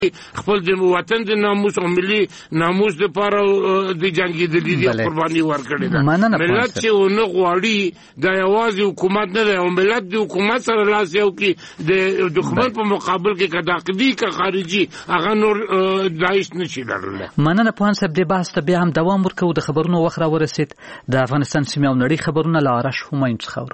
خپل د وطن د ناموس او ملي ناموس لپاره د جنگیدلي دي قرباني ورکړي ده. ملت چې ونه غواړي د یوازې حکومت نه دی او ملت د حکومت سره لاس یو کې د دښمن په مقابل کې کداقدي که خارجي هغه نور داعش نشي لرلی. مننه پوهان صاحب، د بحث ته بیا هم دوام ورکوو. د خبرونو وخت را ورسید. د افغانستان سیمې او نړۍ خبرونه له آرش همایون څخه اورو.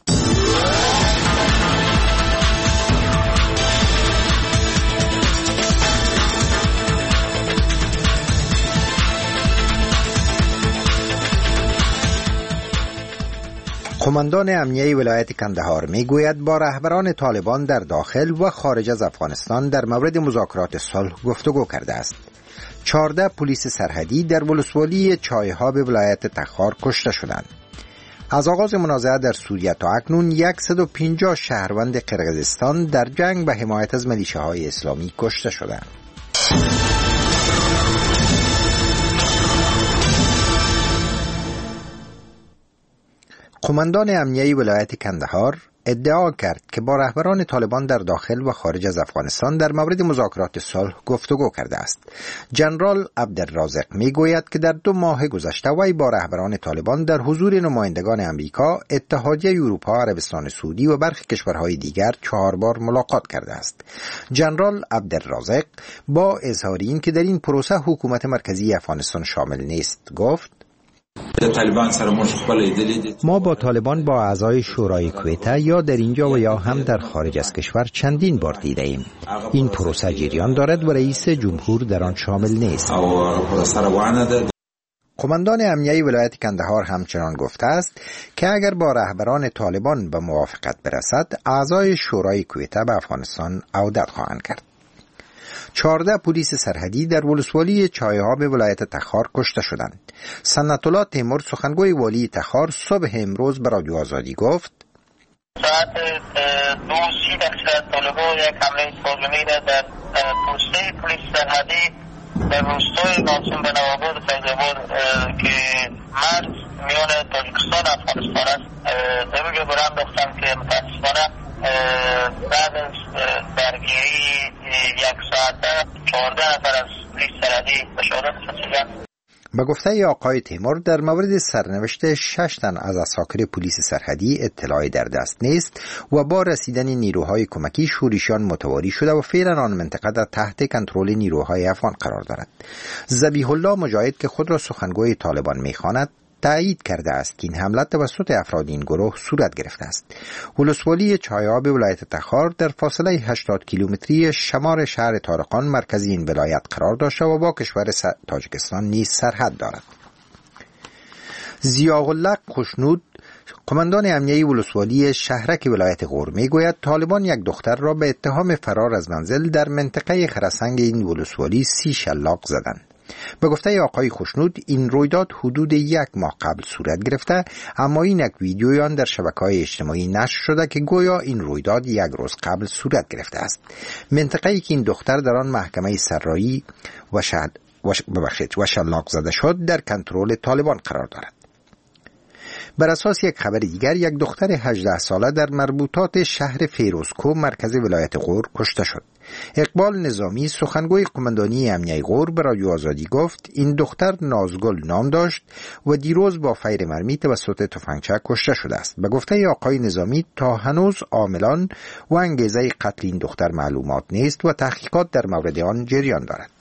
قماندان امنیه ولایت کندهار میگوید با رهبران طالبان در داخل و خارج از افغانستان در مورد مذاکرات صلح گفتگو کرده است. 14 پلیس سرحدی در ولسوالی چایها به ولایت تخار کشته شدند. از آغاز منازعه در سوریه تا اکنون 150 شهروند قرقیزستان در جنگ به حمایت از میلیشه‌های اسلامی کشته شدند. قماندان امنیه ولایت کندهار ادعا کرد که با رهبران طالبان در داخل و خارج از افغانستان در مورد مذاکرات صلح گفتگو کرده است. جنرال عبدالرازق میگوید که در 2 ماه گذشته وی با رهبران طالبان در حضور نمایندگان امریکا، اتحادیه اروپا، عربستان سعودی و برخی کشورهای دیگر 4 بار ملاقات کرده است. جنرال عبدالرازق با اظهار این که در این پروسه حکومت مرکزی افغانستان شامل نیست گفت: ما با طالبان با اعضای شورای کویته یا در اینجا و یا هم در خارج از کشور چندین بار دیده ایم. این پروسه جریان دارد و رئیس جمهور در آن شامل نیست. قماندان امنیه ولایت کندهار همچنان گفته است که اگر با رهبران طالبان به موافقت برسد، اعضای شورای کویته به افغانستان عودت خواهند کرد. 14 پلیس سرحدی در ولسوالی چایها به ولایت تخار کشته شدند. سنت الله تیمور سخنگوی والی تخار صبح امروز به رادیو آزادی گفت: ساعت 2:30 طالبان یک حمله ساگانه را در پوسته پلیس سرحدی در روستای ناصم به نواباد فیض‌آباد که مرز میان تاجیکستان و افغانستان است در اونجا برام داشتم که متاسفانه بعد از درگیری 1 ساعته 14 نفر از پلیس سرحدی به شهادت رسیدند. به گفته آقای تیمور در مورد سرنوشت 6 تن از عساکر پلیس سرحدی اطلاعی در دست نیست و با رسیدن نیروهای کمکی شورشیان متواری شده و فعلا آن منطقه در تحت کنترل نیروهای افغان قرار دارد. ذبیح الله مجاهد که خود را سخنگوی طالبان می‌خواند تایید کرده است که این حمله توسط افراد این گروه صورت گرفته است. ولسوالی چایها به ولایت تخار در فاصله 80 کیلومتری شمال شهر طارقان مرکز این ولایت قرار داشته و با کشور تاجیکستان نیز سرحد دارد. ضیاءالله خوشنود قماندان امنیه ولسوالی شهرک ولایت غور میگوید طالبان یک دختر را به اتهام فرار از منزل در منطقه خرسنگ این ولسوالی 30 شلاق زدند. به گفته آقای خوشنود این رویداد حدود 1 ماه قبل صورت گرفته، اما این یک ویدیوی آن در شبکه‌های اجتماعی نشر شده که گویا این رویداد 1 روز قبل صورت گرفته است. منطقه‌ای که این دختر در آن محکمه سرایی و شلاق زده شد در کنترل طالبان قرار دارد. بر اساس یک خبر دیگر، یک دختر 18 ساله در مربوطات شهر فیروزکو مرکز ولایت غور کشته شد. اقبال نظامی سخنگوی قماندانی امنیه غور به رادیو آزادی گفت این دختر نازگل نام داشت و دیروز با فیر مرمی توسط تفنگچه کشته شده است. به گفته آقای نظامی تا هنوز عاملان و انگیزه قتل این دختر معلومات نیست و تحقیقات در مورد آن جریان دارد.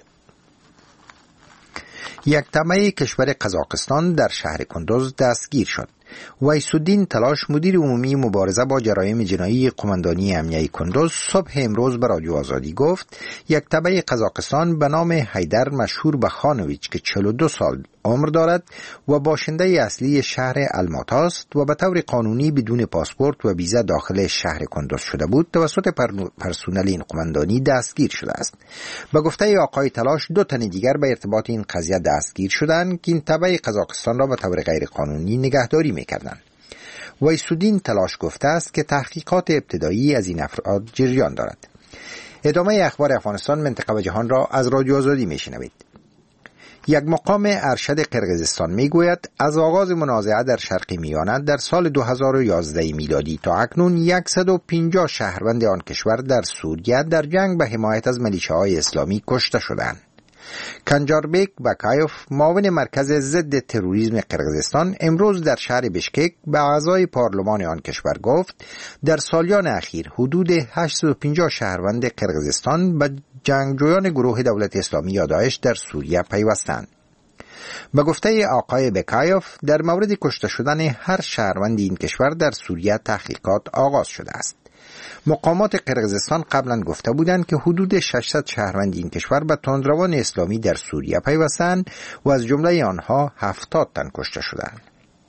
یک تبع کشور قزاقستان در شهر کندوز دستگیر شد. ویس‌الدین تلاش مدیر عمومی مبارزه با جرایم جنایی قماندانی امنیه کندوز صبح امروز به رادیو آزادی گفت یک تبع قزاقستان به نام حیدر مشهور به خانویچ که 42 سال عمر دارد و باشنده اصلی شهر الماتا است و به طور قانونی بدون پاسپورت و ویزا داخل شهر کندوز شده بود توسط پرسنل این قماندانی دستگیر شده است. به گفته آقای تلاش 2 تن دیگر به ارتباط این قضیه دستگیر شدند که این تبع قزاقستان را به طور غیر قانونی نگهداری می‌کردند. ویس‌الدین تلاش گفته است که تحقیقات ابتدایی از این افراد جریان دارد. ادامه اخبار افغانستان، منطقه و جهان را از رادیو آزادی میشنوید. یک مقام ارشد قرقیزستان میگوید از آغاز منازعه در شرق میانه در سال 2011 میلادی تا اکنون 150 شهروند آن کشور در سوریه در جنگ به حمایت از میلیشیاهای اسلامی کشته شدند. کنجاربک بکایوف، معاون مرکز ضد تروریسم قرقیزستان، امروز در شهر بشکک به اعضای پارلمان آن کشور گفت در سالیان اخیر حدود 850 شهروند قرقیزستان به جنگجویان گروه دولت اسلامی یا داعش در سوریه پیوستند. به گفته آقای بکایوف، در مورد کشته شدن هر شهروند این کشور در سوریه تحقیقات آغاز شده است. مقامات قرقیزستان قبلا گفته بودند که حدود 600 شهروند این کشور به تندروان اسلامی در سوریه پیوستند و از جمله آنها 70 تن کشته شدند.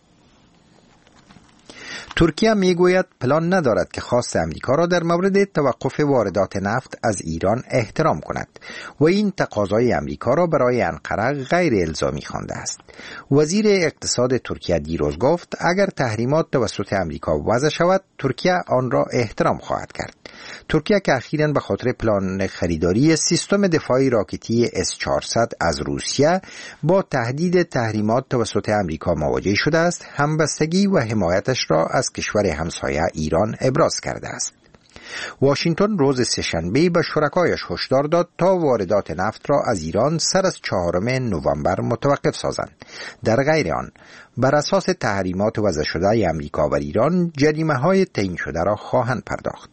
ترکیه میگوید پلان ندارد که خواست امریکا را در مورد توقف واردات نفت از ایران احترام کند و این تقاضای امریکا را برای انقره غیر الزامی خوانده است. وزیر اقتصاد ترکیه دیروز گفت اگر تحریمات توسط امریکا وضع شود ترکیه آن را احترام خواهد کرد. ترکیه که اخیراً به خاطر پلان خریداری سیستم دفاعی راکتی S-400 از روسیه با تهدید تحریمات توسط امریکا مواجه شده است، همبستگی و حمایتش را از کشور همسایه ایران ابراز کرده است. واشنگتن روز سه‌شنبه به شرکایش هشدار داد تا واردات نفت را از ایران سر از 4 نوامبر متوقف سازند. در غیر آن بر اساس تحریمات وضع شده امریکا و ایران جریمه‌های تعیین شده را خواهند پرداخت.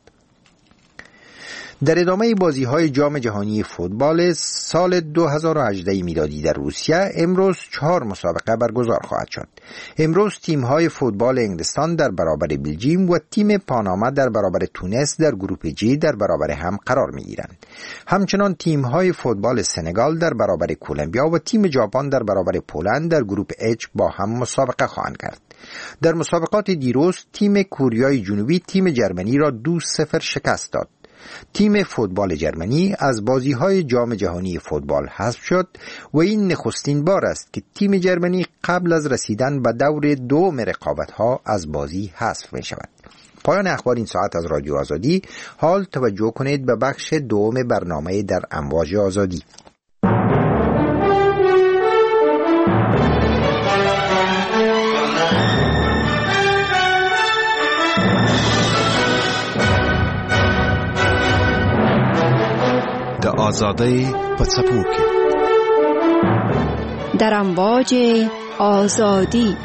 در ادامه بازی‌های جام جهانی فوتبال سال 2018 میلادی در روسیه امروز 4 مسابقه برگزار خواهد شد. امروز تیم‌های فوتبال انگلستان در برابر بلژیم و تیم پاناما در برابر تونس در گروپ جی در برابر هم قرار می‌گیرند. همچنان تیم‌های فوتبال سنگال در برابر کلمبیا و تیم ژاپن در برابر پولند در گروپ اچ با هم مسابقه خواهند کرد. در مسابقات دیروز تیم کوریای جنوبی تیم جرمنی را 2-0 شکست داد. تیم فوتبال جرمنی از بازی‌های جام جهانی فوتبال حذف شد و این نخستین بار است که تیم جرمنی قبل از رسیدن به دور دوم رقابت‌ها از بازی حذف می‌شود. پایان اخبار این ساعت از رادیو آزادی. حال توجه کنید به بخش دوم برنامه در امواج آزادی. آزادی په څپو کې در امواج آزادی.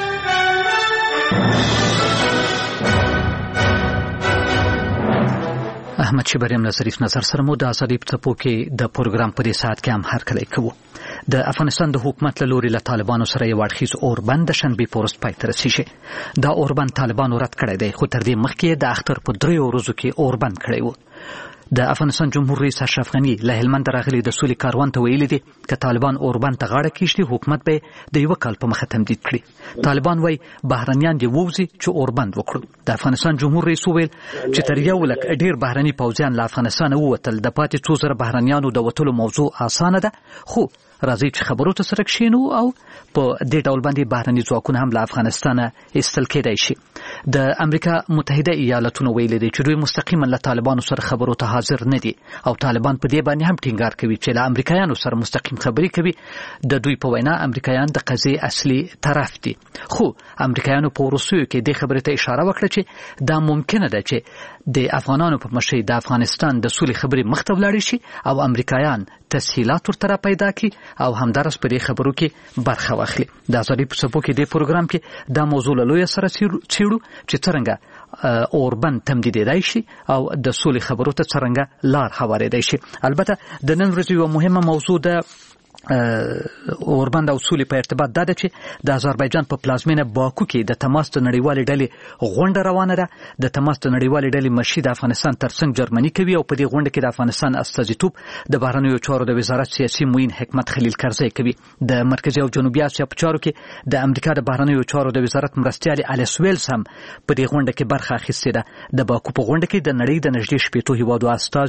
احمد شبریم ظریف نظر سره مو د آزادی په څپو کې د پروګرام په دې ساعت کې هم هرکلی کوو. د افغانستان د حکومت له لوري له طالبانو سره یو اړخیز اوربند د شنبې په ورځ پای ته رسیږي. دا اوربند طالبانو رد کړی دی، خو تر دې مخکې د اختر په 3 ورځو کې اوربند کړی و. د افغانستان جمهور رئیس اشرف غنی له هلمند راغلي د سولې کاروان ته ویلي دي چې طالبان اوربند ته غاړه کیږدي حکومت به د یو کال په مخه تمدید کړي. طالبان وایي بهرنیان دی ووزي چې اوربند وکړو. د افغانستان جمهور رئیس ویل چې تر یو لک ډیر بهرني پوځیان له افغانستان ووتل. د پاتې 2000 بهرنیانو د وټلو موضوع اسانه ده، خو راځي چې خبرو ته سره کښینو او په دې ډول باندې بهرني ځواکونه هم له افغانستانه ایستل کېدای شي. د امریکا متحده ایالاتونو ویلي دي چې دوی مستقیما له طالبانو سره خبرو ته حاضر نه دي او طالبان په دې باندې هم ټینګار کوي چې له امریکایانو سره مستقیم خبرې کوي. د دوی په وینا امریکایان د قضیې اصلي طرف دي، خو امریکایانو په وروستیو کې د خبرې ته اشاره وکړه چې دا ممکنه ده چې د افغانانو په مشرۍ د افغانستان د سولې خبرې مخ ته ولاړې شي او امریکایان تسهیلات ورته پیدا کړي او همدارس په دې خبرو کې برخه واخلي. د آزادی په څپو کې د پروګرام کې دا موضوع له لوی سره څیړو چې څرنګه اوربند تمدیدېدای شي او د سولې خبرو ته څرنګه لار هوارېدای شي. البته د نن ورځې یوه مهمه موضوع ده اوربند او سولې په ارتباط دا ده چې د آذربایجان په پلازمینه باکو کې د تماس د نړیوالې ډلې غونډه روانه ده. د تماس د نړیوالې ډلې مشري د افغانستان ترڅنګ جرمني کوي او په دې غونډه کې د افغانستان استازیتوب د بهرنیو چارو د وزارت سیاسي معین حکمت خلیل کرزی کوي. د مرکزي او جنوبي اسیا په چارو کې د امریکا د بهرنیو چارو د وزارت مرستیال الیس ویلز هم په دې غونډه کې برخه اخیستې ده. د باکو په غونډه کې د نړۍ د نږدې 80 هیوادو استازو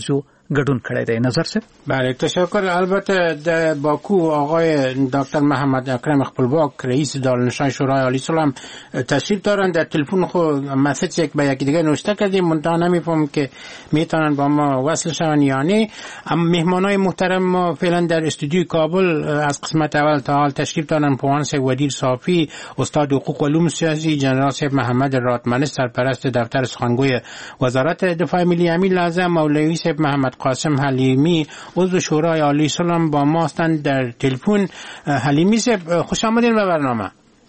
ګډون کړی دی. نظر څه؟ بله تشکر. البته در باکو آقای دکتر محمد اکرم خپلواک رئیس دارالنشان شورای عالی صلح تشریف دارن. در تلفن خود مسیج یک به یکی دیگه نوشته کردیم، منتها نمیفهم که میتونن با ما وصل شون یا نه. مهمانای محترم ما فعلا در استودیوی کابل از قسمت اول تا حال تشریف دارن. پوان صاحب ودیر صافی، استاد حقوق و علوم سیاسی، جنرال صاحب محمد راتمنی سرپرست دفتر سخنگوی وزارت دفاع ملی، امین لازم مولوی صاحب محمد قاسم حلیمی عضو شورای عالی صلح با ما هستند در تلفن. حلیمی صاحب خوش آمدین به برنامه.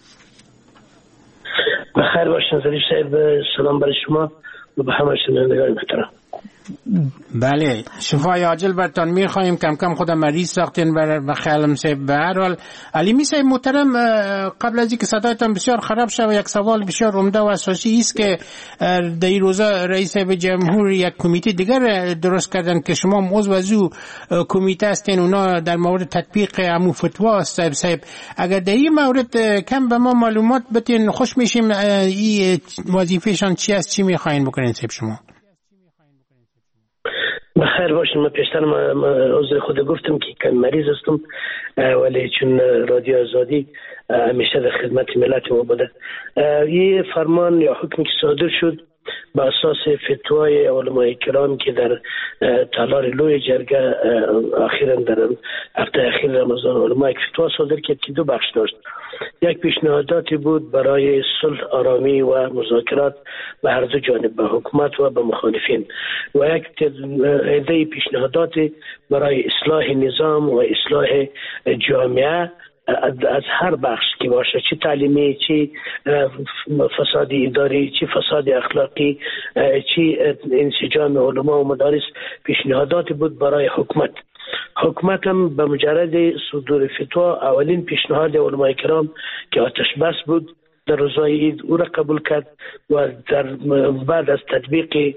بخیر باشین ظریف صاحب، سلام برای شما و به همه شنوندگان محترم. بله شفای عاجل برتان میخواهیم. کم کم خودم مریض ساختین به خیالم صاحب. به هر حال علیمی صاحب محترم، قبل از اینکه صدایتان بسیار خراب شد، یک سوال بسیار عمده و اساسی است که در این روزا رئیس جمهور یک کمیته دیگر درست کردن که شما عضو از او کمیته هستین، اونا در مورد تطبیق امو فتوا است. صاحب اگر در این مورد کم به ما معلومات بدین خوش میشیم. این وظیفهشان چی است، چی میخواین بکنین صاحب شما؟ بخیر باشین. من پیشتر عذر خود گفتم که کم مریض هستم، ولی چون رادیو آزادی همیشه در خدمت ملت ما بوده. یه فرمان یا حکمی که صادر شد با اساس فتوای علمای کرام که در تالار لوی جرگه اخیراً در هفته اخیر رمضان علما یک فتوا صادر کرد که دو بخش داشت. یک پیشنهاداتی بود برای صلح، آرامی و مذاکرات به هر دو جانب، به حکومت و به مخالفین، و یک عده پیشنهاداتی برای اصلاح نظام و اصلاح جامعه از هر بخش که باشه، چه تعلیمی، چه فسادی اداری، چه فساد اخلاقی، چه انسجام علما و مدارس. پیشنهادات بود برای حکومت. حکومت هم به مجرد صدور فتوا اولین پیشنهاد علمای کرام که آتش بس بود در روزهای عید او را قبول کرد و در بعد از تطبیق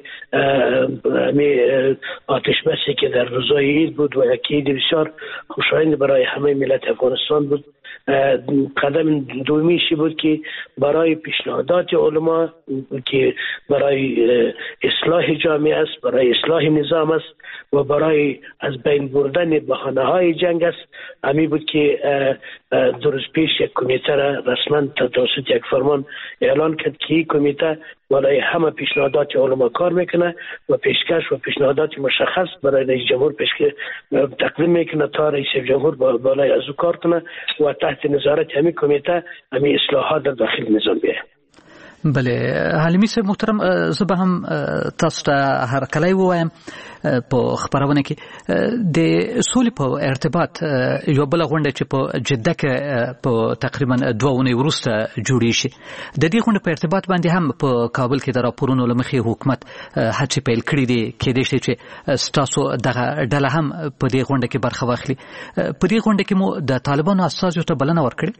آتش بسی که در روزهای عید بود و یک عید بسیار خوشایند برای همه ملت افغانستان بود، قدم دومیشی بود که برای پیشنهادات علما که برای اصلاح جامعه است، برای اصلاح نظام است و برای از بین بردن بهانه‌های جنگ است. همی بود که دو روز پیش یک کمیته را رسما توسط یک فرمان اعلان کرد که این کمیته بالای همه پیشنهادات علما کار میکنه و پیشکش و پیشنهادات مشخص برای رئیس جمهور تقدیم میکنه تا رئیس جمهور بالای از او کار کنه و تحت نظارت همین کمیته همین اصلاحات در داخل نظام بیاید. بله حلیمی صاحب محترم، زه به هم تاسو ته هر کله وایم په خبرونه کې د سولې په ارتباط یو بل غونډه چې په جده کې په تقریبا 2 اونۍ وروسته جوړې شي، د دې غونډې په ارتباط باندې هم په کابل کې د راپورونو لمخې حکومت هڅې پیل کړې دي کېدای شي چې ستاسو دغه ډله هم په دې غونډه کې برخه واخلي. په دې غونډه کې مو د طالبانو استازو ته بلنه ورکړې؟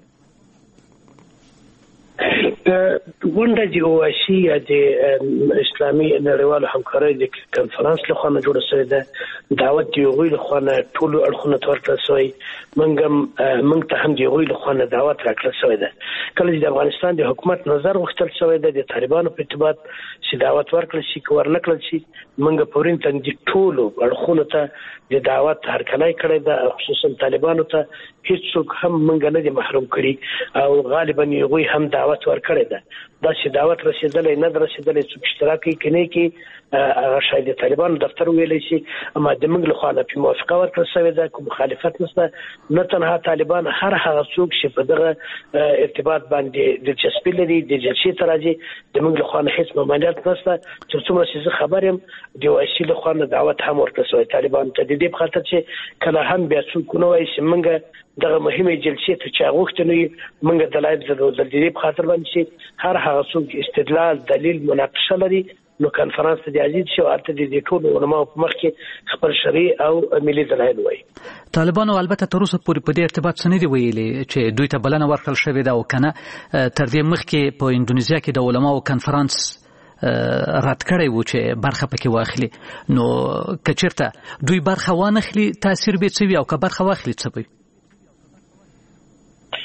غونډه د اواسي یا د اسلامي نړیوالو همکارۍ د کنفرانس له خوا جوړه شوې ده. دعوت د هغوی له خوا ټولو اړخونو ته ورکړل شوی، موږ ته هم د هغوی له خوا دعوت راکړل شوی ده. کله چې د افغانستان د حکومت نظر غوښتل شوی ده د طالبانو په ارتباط چې دعوت ورکړل شي که ورنکړل شي، موږ پورین د ټولو اړخونو ته د دعوت هرکلی کړی ده، خصوصا طالبانو ته هیڅوک هم موږ نه دي محروم کړي او غالبا هغوی هم دعوت ورکړی ده. دا چې دعوت رسیدلی نه ده رسیدلی، څوک اشتراک کوي که نه کوي هغه شاید د طالبانو دفتر ویلی شي، اما د موږ لخوا نه پې موافقه ورکړل شوې ده، کوم مخالفت نشته. نه تنها طالبان، هر هغه څوک چې په دغه ارتباط باندې دلچسپي لري د جلسې ته راځي، د موږ لخوا نه هېڅ ممانعت نشته. تر څومره چې زه خبر یم د اواسي لخوا نه دعوت هم ورکړل شوی طالبانو ته، د دې په خاطر چې کله هم بیا څوک ونه وایي چې موږ دغه مهمه جلسې ته چې غوښتنه یې موږ دلایل درلودل. د دې په خاطر باندې چې هر هغه څوک استدلال، دلیل، مناقشه لري نو کنفرانس ته عزیز شو البته د ټولو علماء په مخ کې خپل شرعي او ملي دلایل وایي. طالبانو البته تر اوسه پورې په دې ارتباط څه نه دی ویلي چې دوی ته بلنه ورکړل شوې ده او کنه تر دې مخکې په اندونیزیا کې د علماو کنفرانس رد کړی و چې برخه پکې واخلي. نو که چېرته دوی برخه وانخلي تاثیر به څه وي او که برخه واخلي څه وي؟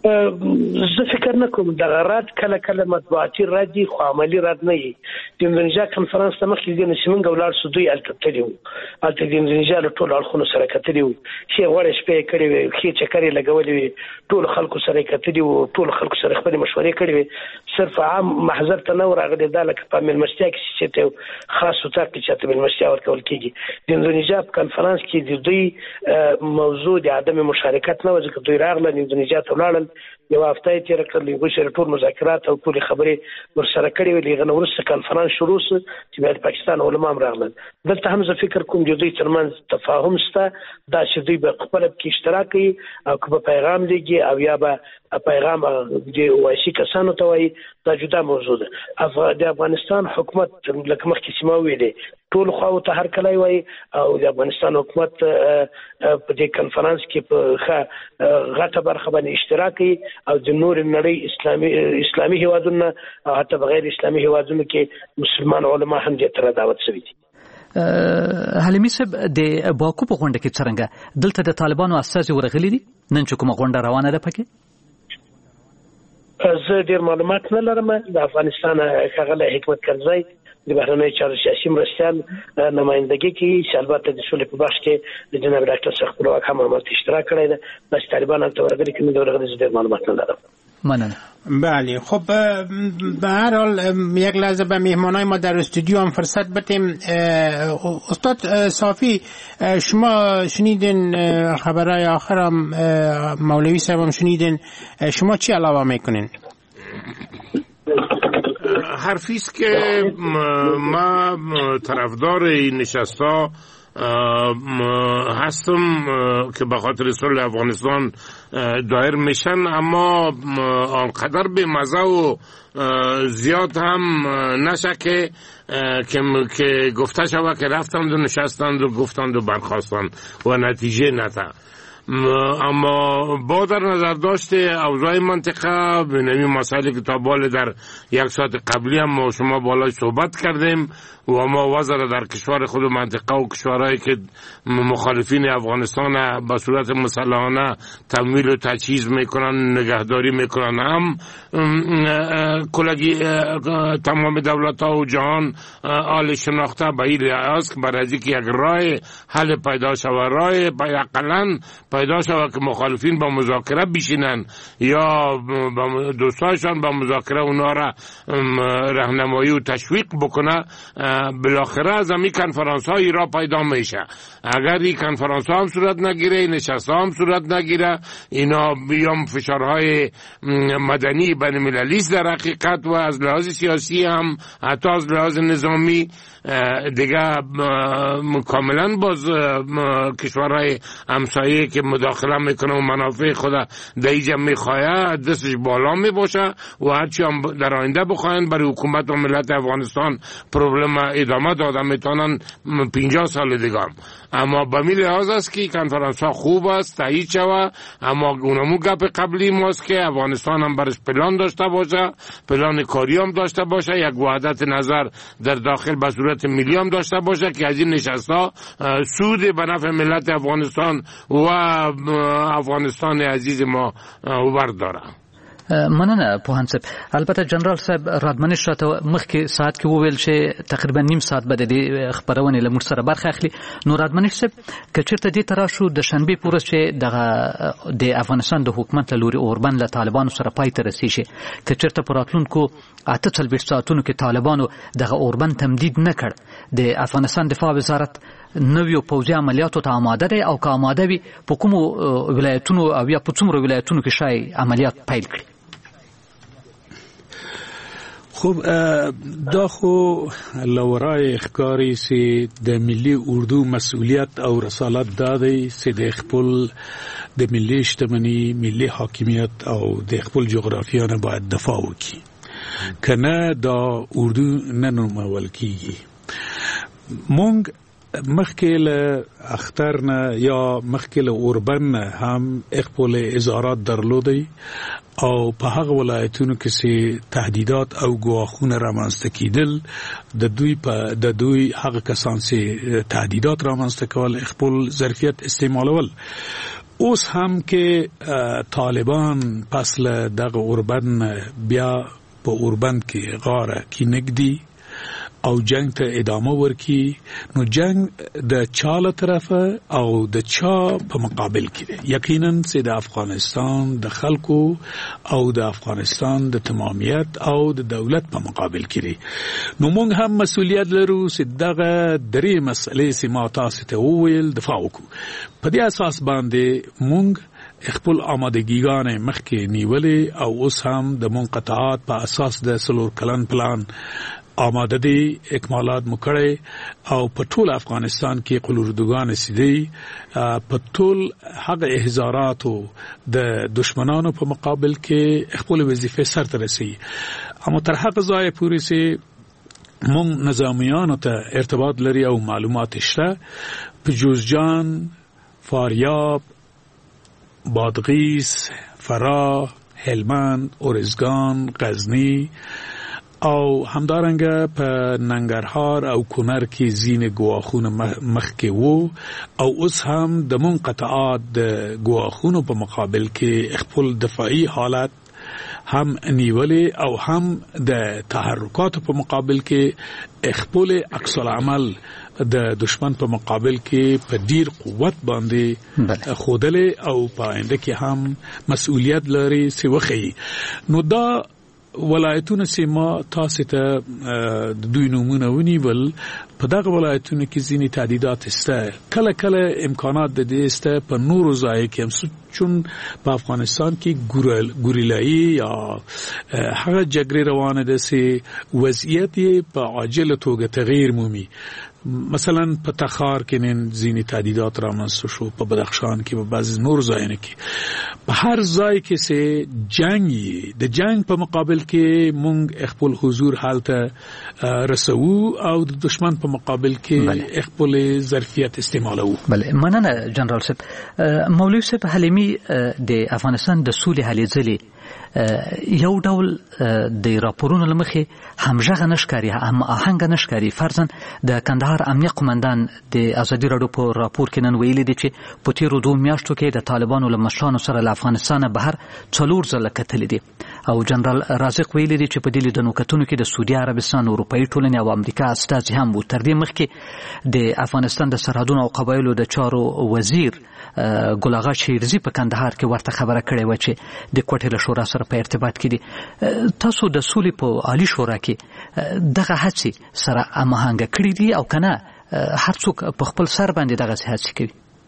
زه فکر نه کوم د رد کله مطبوعاتي رد دي خو عملی رد نه وي. د اندونیزیا کنفرانس ته مخکې د نشمنګ ولاړ سو دوی الکتلی وو الته د اندونیزیا له ټول اړخونو سره کتلی وو چې وړ شپې کړي وي چې چکرې لګولې وي ټول خلکو سره کتلی وو ټول خلکو سره خپل مشورې کړي وي صرف عام محضر ته نه ورغلي دا لکه په ملمستیا کې چې ته خاص وتا کې چې ته ملمستیا ورکول کیږي. د اندونیزیا کنفرانس کې د دوی موضوع د عدم مشارکت نه وځي دوی راغله د اندونیزیا ته ولاړل یو هفته تیر کړل یو سره ټول مذاکرات او ټول خبرې ورسره کړې وې لغه نورسته کنفرانس شروع شو چې د پاکستان علما هم راغلل. دلته هم زه فکر کوم چې دوی ترمنځ تفاهم شته دا چې دوی په خپل کې اشتراک کوي او په پیغام دیږي او یا به پیغام د وایسي کسانو ته وایي دا جدا موضوع ده. د افغانستان حکومت لکه مخکې سیمه ویلې ټول خواو ته هر کله وایي او د افغانستان حکومت په دې کنفرانس کې په غټه برخه باندې اشتراک کوي او د نور نړۍ اسلامي هیوادونو او حتی بغیر اسلامي هیوادونو کې مسلمان علما هم دې تر دعوت شوي دي. حلیمي صاحب د باکو په غونډه کې څنګه دلته د طالبانو اساسي ورغلي دي نن چې کومه غونډه روانه ده پکې؟ زه ډیر معلومات نه لرم. د افغانستان ښاغلی حکمت کرزی د بهرنیو چارو سیاسي مرستیال نمائندګي کوي چې البته د سولې په بحث کې د جناب ډاکټر شیخ خپلواک هم عملته اشتراک کړی ده. بس طالبان هم ورغلي کې نه ورغلي ډیر معلومات نه لرم. بله خب به هر حال یک لحظه به مهمانای ما در استودیو هم فرصت بدیم. استاد صافی شما شنیدین خبرهای آخر هم مولوی صاحب هم شنیدین شما چی علاوه میکنین؟ حرفیست که ما طرفدار این نشستا هستم که به خاطر صلح افغانستان دایر میشن اما آنقدر به مزه و زیاد هم نشه که گفته شود که رفتند و نشستند و گفتند و برخواستند و نتیجه نده. اما با در نظر داشته اوضاع منطقه بینمی مسائلی که تا بال در یک ساعت قبلی هم ما شما بالای صحبت کردیم و ما وضع در کشور خود منطقه و کشورهایی که مخالفین افغانستان به صورت مسلحانه تمویل و تجهیز میکنن نگهداری میکنن هم کلگی تمام دولت ها و جهان آل شناخته به این لحاظ که برای که یک راه حل پیدا شود راه اقلن پیدا شود که مخالفین با مذاکره بشینن یا دوستایشان با مذاکره اونا را راهنمایی و تشویق بکنه بالاخره از همین کنفرانس ها ایرا پیدا میشه. اگر این کنفرانس ها هم صورت نگیره نشست ها هم صورت نگیره اینا بیام فشارهای مدنی بین المللی در حقیقت و از لحاظ سیاسی هم حتی از لحاظ نظامی دیگه کاملا باز کشورهای همسایه که مداخله میکنه و منافع خود در اینجا میخواه دستش بالا میباشه و هرچی هم در آینده بخواهند برای حکومت و ملت افغانستان پروبلم ادامه داده میتونن 50 سال دیگه. اما به می لحاظ است که کنفرانس ها خوب است تایید شود اما اونمو گپ قبلی ماست که افغانستان هم برش پلان داشته باشه پلان کاری هم داشته باشه یک وحدت نظر در داخل به صورت ملی هم داشته باشه که از این نشست ها سود به نفع ملت افغانستان و افغانستان عزیز ما ورداره. مننه پوهان صاحب. البته جنرال صاحب رادمنش راته مخکې ساعت کې وویل چې تقریبا نیم ساعت به د دې خبرونه له موږ سره برخه اخلي. نو رادمنش صاحب که چېرته دې تر شو د شنبې پورې چې د افغانستان د حکومت له لوري اوربند له طالبانو سره پای ته رسیږي که چېرته په راتلونکو 48 ساعتونو کې طالبانو دغه اوربند تمدید نه کړ د افغانستان دفاع وزارت نویو پوځي عملیاتو ته آماده دی او که آماده وي په کومو ولایتونو او یا په څومره ولایتونو کې شای عملیات پیل کړي؟ خب دا خو لورای اخکاری سی د ملی اردو مسئولیت او رسالت دادی سی د خپل د ملی اجتماعی ملی حاکمیت او د خپل جغرافیانه باید دفاع وکړي کنه دا اردو نه نومول کیږي. مونږ مخکې له اختر نه یا مخکې له اوربن نه هم خپل اظهارات درلودي او په هغه ولایتونو کې چې تهدیدات او ګواښونه رامنځته کېدل د دوی هغه کسان چې تهدیدات رامنځته کول خپل ظرفیت استعمالول. اوس هم کې طالبان پس له دغه اوربن بیا په اوربن کې غاره کې نګدي او جنگ ته ادامه ورکی، نو جنگ د چا له طرفه او د چا په مقابل کې دی. یقینا چې د افغانستان د خلکو او د افغانستان د تمامیت او د دولت په مقابل کې دی. نو موږ هم مسؤلیت لرو چې دغه درې مسئلې چې ما تاسو ته وویل دفاع وکړو. په دې اساس باندې موږ خپل آمادګیګانې مخکې نیولې او اوس هم د منقطعات په اساس د 3 کلن پلان آماده دي، اکمالات مکړې او په ټول افغانستان کې قلوردوګان سیدي په ټول هغه احزاراتو د دشمنانو په مقابل کې خپل وظیفه سرته رسي. اما تر هغه ځای پورې سي مونږ نظامیانو ته ارتباط لري او معلومات شته په جوزجان، فاریاب، بادغیس، فراه، هلمند، ارزګان، غزنی او همدارنګه په ننګرهار او کونړ کې ځینې ګواښونه مخکې وو او اوس هم د منقطعات د ګواښونو په مقابل کې خپل دفاعي حالت هم نیولې او هم د تحرکاتو په مقابل کې خپل عکس العمل د دشمن په مقابل کې په ډیر قوت باندې خودلې او په آینده کې هم مسؤلیت لري چې وخی. نو دا ولایتونه چې ما تاسو ته د دوی نمونه ونیول، په دغه ولایتونو کې ځینې تعدیدات شته، کله کله امکانات د دې شته په نورو ځایو کې هم، چون په افغانستان کې ګوریلایي یا هغه جګړې روانه ده چې وضعیت یې په عاجله توګه تغییر مومي. مثلا په تخار کې نن ځینې تعدیدات رامنځته شو، په بدخشان کې، په بعض نور ځایونو کې، په هر ځای کې چې جنگ د جنگ په مقابل کې مونږ خپل حضور حالته رسو او د دشمن په مقابل کې خپل ظرفیت استعمالو. بله، مننه جنرال صاحب. مولوی صاحب حلیمی د افغانستان د سولې هلې ځلې یو ډول د راپورونو لمخې همغږه نشکاري، هم آهنګ نشکاري. فرضاً د کندهار امنیه قومندان د ازادي راډیو په راپور کې نن ویلي دي چې په تیرو 2 میاشتو کې د طالبانو له مشرانو سره له افغانستانه بهر 4 ځله کتلي دي. او جنرال رازق ویلي دي چې په دې لیدنو کتنو کې د سعودي عربستان، اروپایي ټولنې او امریکا استازي هم وو. تر دې مخکې د افغانستان د سرحدونو او قبایلو د چارو وزیر ګل اغا شیرزي په کندهار کې ورته خبره کړې و چې د کوټې له شورا سره په ارتباط کې دي. تاسو د سولې په عالی شورا کې دغه هڅې سره هماهنګه کړې دي او کنه هر څوک په خپل سر باندې دغه هڅې کوي؟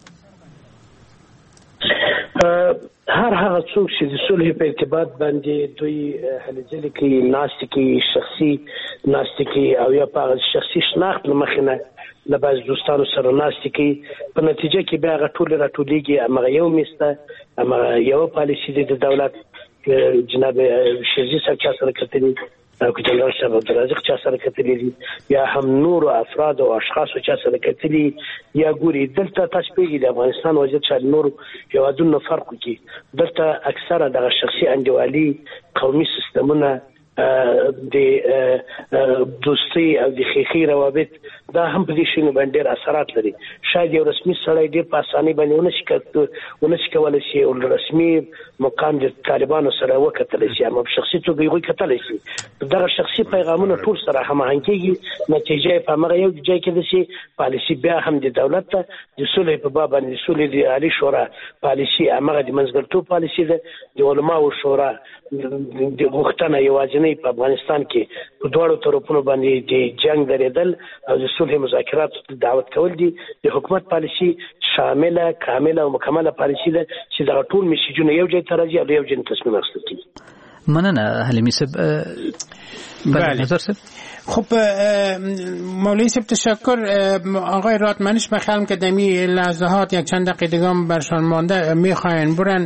هر هغه څوک چې د صلح په ارتباط باندې دوی هلې ځلې کې ناستې کې شخصي ناستې کې او یا په شخصي شناخت له مخې نه له بعض دوستانو سره ناستې کې، په نتیجه کې بیا هغه ټولې راټولېږي. همغه یو میسته، همغه یوه پالیسي دی د دولت. جناب شیرزي صاحب چا سره کتلي او جنرال صاحب عبدالرازق چا سره کتلي دي، یا هم نور افراد او اشخاص چا سره کتلي یا ګوري. دلته تاسو پیږي د افغانستان وضعیت شاید نور هیوادونو فرق کوي. دلته اکثره د شخصي انډیوالي قومي سیستمونه د دوستي او د خیخي روابط دا هم په دې شنو باندې اثرات لري. شاید یو رسمي سړی ډېر په اسانۍ باندې ونشي کولای شي او رسمي مقام د طالبانو سره وکتلی شي، اما په شخصي توګه یې کتلی شي. دغه شخصي پیغامونه ټول سره هماهنګ کېږي، نتیجه یې په همغه یو ځای کې ده چې پالیسي بیا هم د دولت ته د سولې په باب باندې سولې د عالي شورا پالیسي همغه د منځګړیتوب پالیسي ده. د علماو شورا د غوښتنه یوازینۍ په افغانستان کې په دواړو طرفونو باندې د جنگ درېدل او د صلح مذاکراتو ته دعوت کول دي. د حکومت پالیسي شامله، کامله او مکمله پالیسي ده چې دغه ټول میسیجونه یو ځای ته راځي او یو ځای تصمیم اخیستل کېږي. مننه حلیمی صاحب. نظر صاحب. خب مولوی صاحب تشکر. آقای راتمنش من خیالم که دمی لحظات یک چند دقیقه برشان مانده میخواین برن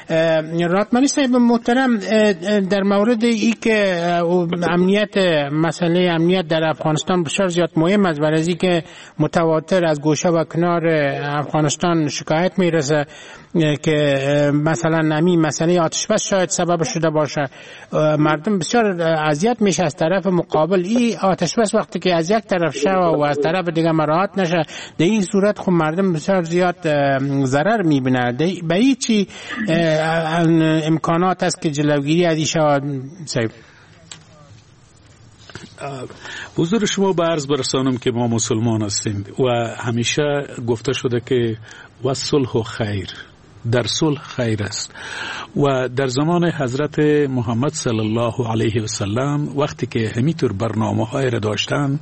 راتمنی صاحب محترم، در مورد ای که امنیت، مسئله امنیت در افغانستان بسیار زیاد مهم است، برای از که متواتر از گوشه و کنار افغانستان شکایت میرسه که مثلا نمی مسئله آتش بس شاید سبب شده باشه، مردم بسیار اذیت میشه از طرف مقابل. این آتش بس وقتی که از یک طرف شه و از طرف دیگه مراعات نشه، در این صورت خب مردم بسیار زیاد ضرر میبینه. به این چی امکانات است که جلوگیری از این شود صاحب؟ حضور شما به عرض برسانم که ما مسلمان هستیم و همیشه گفته شده که و صلح خیر، در صلح خیر است. و در زمان حضرت محمد صلی الله علیه و سلم وقتی که همینطور برنامه‌های را داشتن،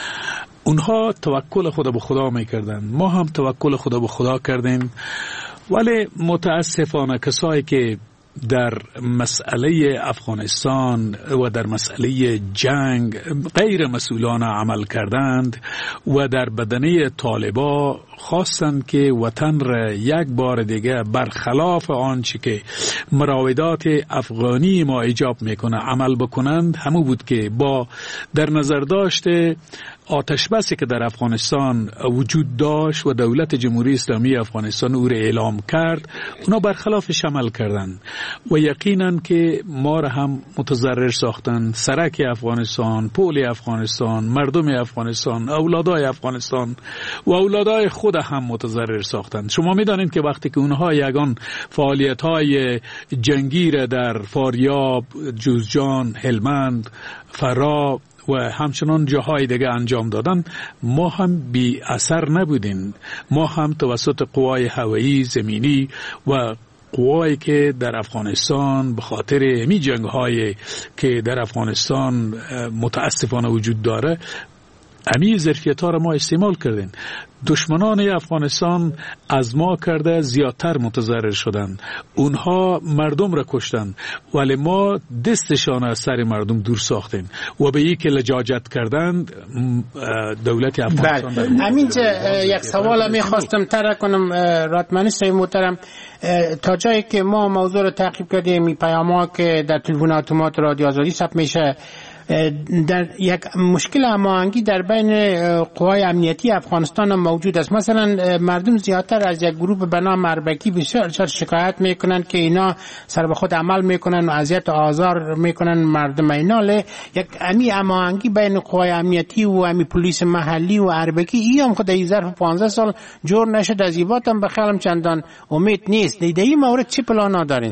اونها توکل خدا به خدا میکردن، ما هم توکل خدا به خدا کردیم. ولی متاسفانه کسایی که در مسئله افغانستان و در مسئله جنگ غیر مسئولانه عمل کردند و در بدنه طالبا خواستند که وطن را یک بار دیگه برخلاف آنچه که مراودات افغانی ما ایجاب میکنه عمل بکنند، همون بود که با در نظر داشته آتش بسی که در افغانستان وجود داشت و دولت جمهوری اسلامی افغانستان او را اعلام کرد، اونا برخلافش عمل کردند و یقینا که ما را هم متضرر ساختند. سرک افغانستان، پول افغانستان، مردم افغانستان، اولادای افغانستان و اولادای خود هم متضرر ساختند. شما میدانید که وقتی که اونها یگان فعالیت‌های جنگی را در فاریاب، جوزجان، هلمند، فرا و همچنان جاهای دیگه انجام دادن، ما هم بی اثر نبودیم. ما هم توسط قوای هوایی، زمینی و قوایی که در افغانستان به خاطر همی جنگ‌های که در افغانستان متاسفانه وجود داره، امی ظرفیت‌ها را ما استعمال کردیم. دشمنان افغانستان از ما کرده زیادتر متضرر شدند. اونها مردم را کشتند ولی ما دستشان از سر مردم دور ساختیم و به یک لجاجت کردند دولت افغانستان. همینجا یک سوال میخواستم طرح کنم راتمنی صاحب محترم، تا جایی که ما موضوع رو تعقیب کردیم، این پیام‌ها که در تلفن اتومات رادیو آزادی ثبت میشه، در یک مشکل هماهنگی در بین قوای امنیتی افغانستان هم موجود است. مثلا مردم زیادتر از یک گروه به نام اربکی بسیار شکایت میکنن که اینا سر به خود عمل میکنن و اذیت و آزار میکنن مردم اینا. یک هماهنگی بین قوای امنیتی و امی پلیس محلی و اربکی ای هم خود در ظرف 15 سال جور نشد. از ایواتم به خیالم چندان امید نیست. در این مورد چه پلانا دارین؟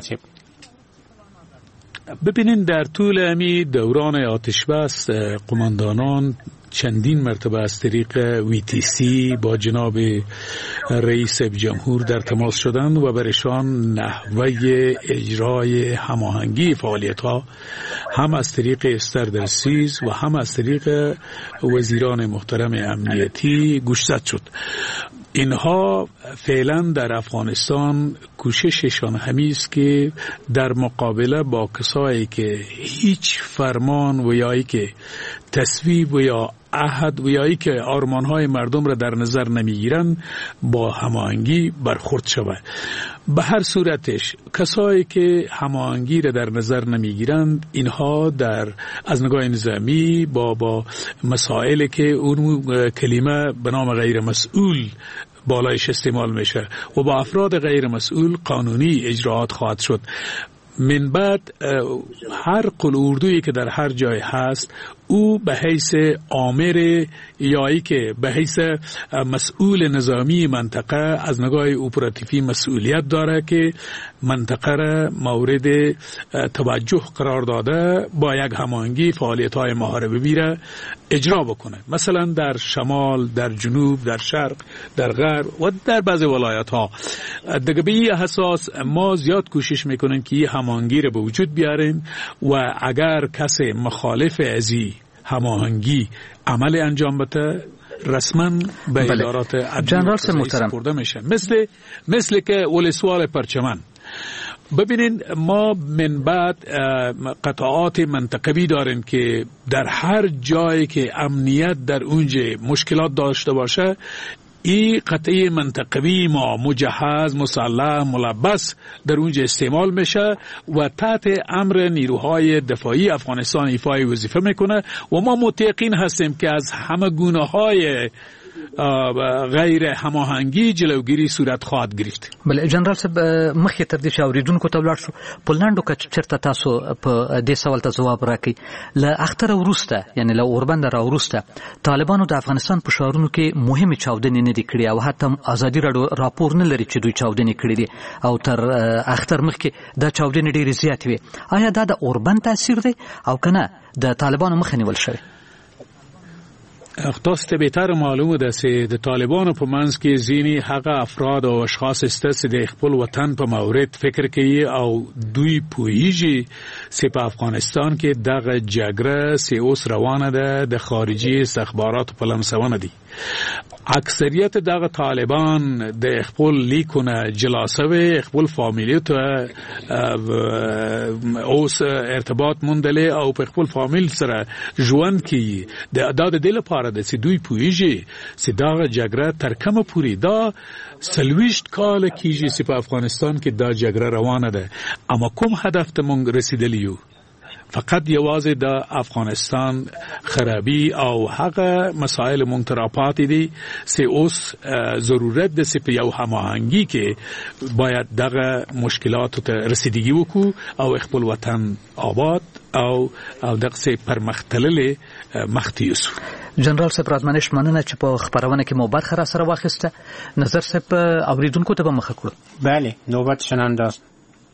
ببینین در طول امی دوران آتش بس قماندانان چندین مرتبه از طریق ویتیسی با جناب رئیس جمهور در تماس شدند و برشان نحوه اجرای هماهنگی فعالیت ها هم از طریق استردرسیز و هم از طریق وزیران محترم امنیتی گوشزد شد. اینها فعلا در افغانستان کوشششان همیست که در مقابله با کسایی که هیچ فرمان و یا ای که تصویب و یا عهد و یا ای که آرمانهای مردم را در نظر نمیگیرن با هماهنگی برخورد شود. به هر صورتش کسایی که هماهنگی را در نظر نمیگیرند، اینها در از نگاه نظامی با مسائلی که اون کلمه به نام غیر مسئول بالایش استعمال میشه و با افراد غیر مسئول قانونی اجراعات خواهد شد. من بعد هر قل اردویی که در هر جای هست او به حیث آمر یا ای که به حیث مسئول نظامی منطقه از نگاه اپراتیفی مسئولیت داره که منطقه را مورد توجه قرار داده با یک هماهنگی فعالیت‌های محاربه بیره اجرا بکنه. مثلا در شمال، در جنوب، در شرق، در غرب و در بعضی ولایت‌ها. دیگه به این اساس ما زیاد کوشش میکنیم که این هماهنگی را به وجود بیاریم و اگر کسی مخالف ازی هماهنگی عمل انجام بده رسما به ادارات جنرال محترم سپرده میشه. مثل که ولسوال پرچمن. ببینین ما من بعد قطعات منطقوی داریم که در هر جایی که امنیت در اونجا مشکلات داشته باشه این قطعه منطقوی ما مجهز مسلح ملبس در اونجا استعمال میشه و تحت امر نیروهای دفاعی افغانستان ایفای وظیفه میکنه و ما متقین هستیم که از همه گونه‌های غیر هماهنگی جلوگیری صورت خواهد گرفت. بله جنرال صاحب مخکې تر دې چې اوریدونکو ته ولاړ شو په لاندو کې چرته تاسو په دې سوال ته جواب راکړئ له اختر ورسته یعنی له اوربند را ورسته طالبانو د افغانستان په شهرونو کې مهمه چاودنې نه دي کړې او حتی ازادي راپور نه لري چې دوی چاودنې کړې دي او تر اختر مخکې دا چاودنې ډېرې زیاتې وي. آیا دا د اوربند تاثیر دی او کنه د طالبانو مخه نیول شوی؟ تاسو ته بهتر معلومه ده چې د طالبانو په منځ کې ځینې هغه افراد او اشخاص است چې د خپل وطن په مورد فکر کوي او دوی پوهیږي چې په افغانستان کې دغه جګړه چې اوس روانه ده د خارجي استخباراتو په لمسونه دي. اکثریت دغه طالبان د خپل لیکونه جلاسه خپل فامیلی ته اوس ارتباط مندلې او په خپل فامیل سره ژوند کوي. د دې لپاره د دوی پوهیږي چې دغه جګړه تر کومه پورې دا 30 کال کېږي چې په افغانستان کې دا جګړه روانه ده اما کوم هدف ته مونږ رسیدلی یو فقط یوازې د افغانستان خرابي او هغه مسائل منترپات دي چې اوس ضرورت ده چې په یو هماهنګي کې باید دغه مشکلات ته رسیدګي وکړو او خپل وطن آباد او دغه پرمختللې مختیوس. جنرال صاحب رادمنش مننه چې په خبرونه کې مو برخه را سره واخیسته. نظر صاحب اوریدونکو ته به مخه کړو. بله نوبت شننده است.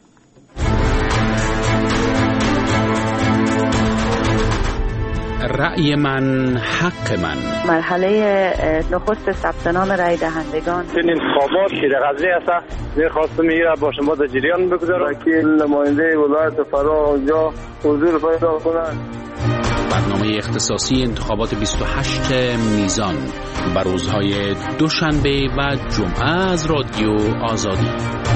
رأی من حق من. مرحله نخست ثبت نام رای دهندگان. این انتخابات که در غزه است می‌خواستم میره با شما در جریان بگذارم. وکیل نماینده ولایت فرا اونجا حضور پیدا کنند. برنامه اختصاصی انتخابات 28 میزان بر روزهای دوشنبه و جمعه از رادیو آزادی.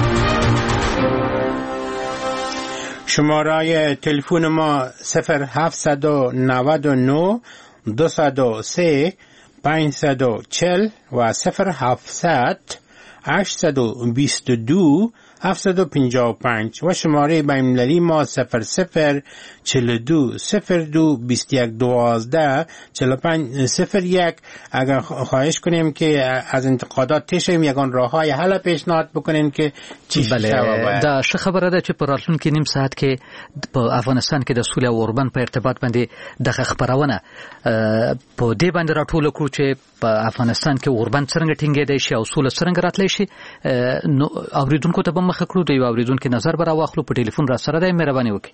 شماره تلفن ما 0799 203 540 و 0700 822 755 و شماره بین‌المللی ما 0042 02 21 12 45 01. اگر خواهش کنیم که از انتقادات تشیم یگان راههای حل پیشنهاد بکنیم که چی بله دا ښه خبره ده چې په راتلونکي نیم ساعت کې په افغانستان کې د سولې او اوربند په ارتباط باندې دغه خبرونه په دې باندې راټول کړو چې په افغانستان کې اوربند څنګه ټینګېدای شي او سولې څنګه راتلی شي. نو اوریدونکو ته به مخه کړو د یو اوریدونکو نظر به راواخلو. په ټلیفون را سره دی مهرباني وکړئ.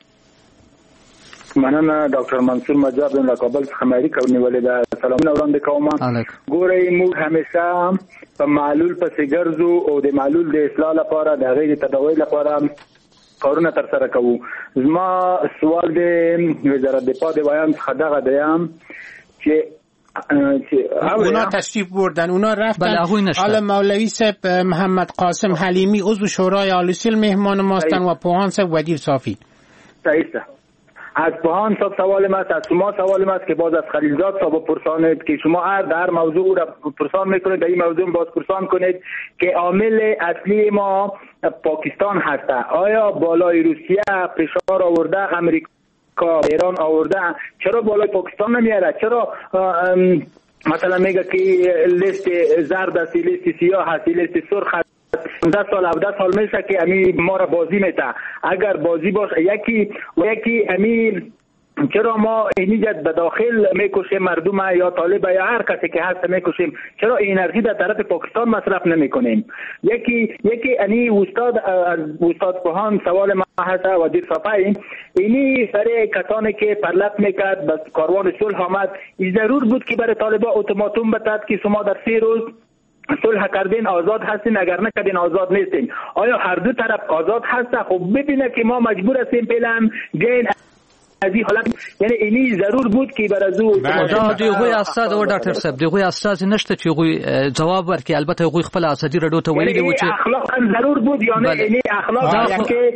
مننه ډاکټر منصور مجاب له کابل څخه مې نیولې ده. سلامونه وړاندې کوم. ګورئ موږ همیشه په معلول پسې ګرځو او د معلول د اصلاح لپاره د غیر تداوی لپاره کارونه تر سره کوو. زما سوال د وزارت دفاع د بیان څخه دغه دیم چې اونا تشریف بردن اونا رفتن. حالا مولوی صاحب محمد قاسم حلیمی عضو شورای عالی صلح مهمان ماستن و پوهان صاحب ودیر صافی. صحیح. از پوهان صاحب سوال است، از شما سوال است که باز از خلیلزاد صاحب پرسانید که شما در موضوع را پرسان میکنید در این موضوع باز پرسان کنید که عامل اصلی ما پاکستان هست. آیا بالای روسیه فشار آورده، امریکا ایران آورده، چرا بالای پاکستان نمیاره؟ چرا مثلا میگه که لیست زرد است، لیست سیاه است، لیست سرخ است. 15 سال 17 سال میشه که امی ما را بازی میته. اگر بازی باشه یکی امی چرا ما اینجا به داخل میکشیم مردم یا طالب یا هر کسی که هست میکشیم؟ چرا انرژی در طرف پاکستان مصرف نمیکنیم؟ یکی انی استاد پوهان سوال ما هست و دیر صفایی اینی برای کسانی که پرلط میکرد بس کاروان صلح آمد ضرور بود که برای طالبا اتوماتون بتاد که شما در 3 روز صلح کردین آزاد هستین، اگر نکردین آزاد نیستین. آیا هر دو طرف آزاد هسته؟ خب ببینه که ما مجبور هستیم پیلن گین از این حالت، یعنی اینی ضرور بود که بر از او دیغوی استاد او ډاکټر صاحب دیغوی استاد نشته چې غوی جواب ورکړي. البته غوی خپل اسادي رډو ته ویلي و چې اخلاقا ضرور بود یا نه. اینی اخلاق کې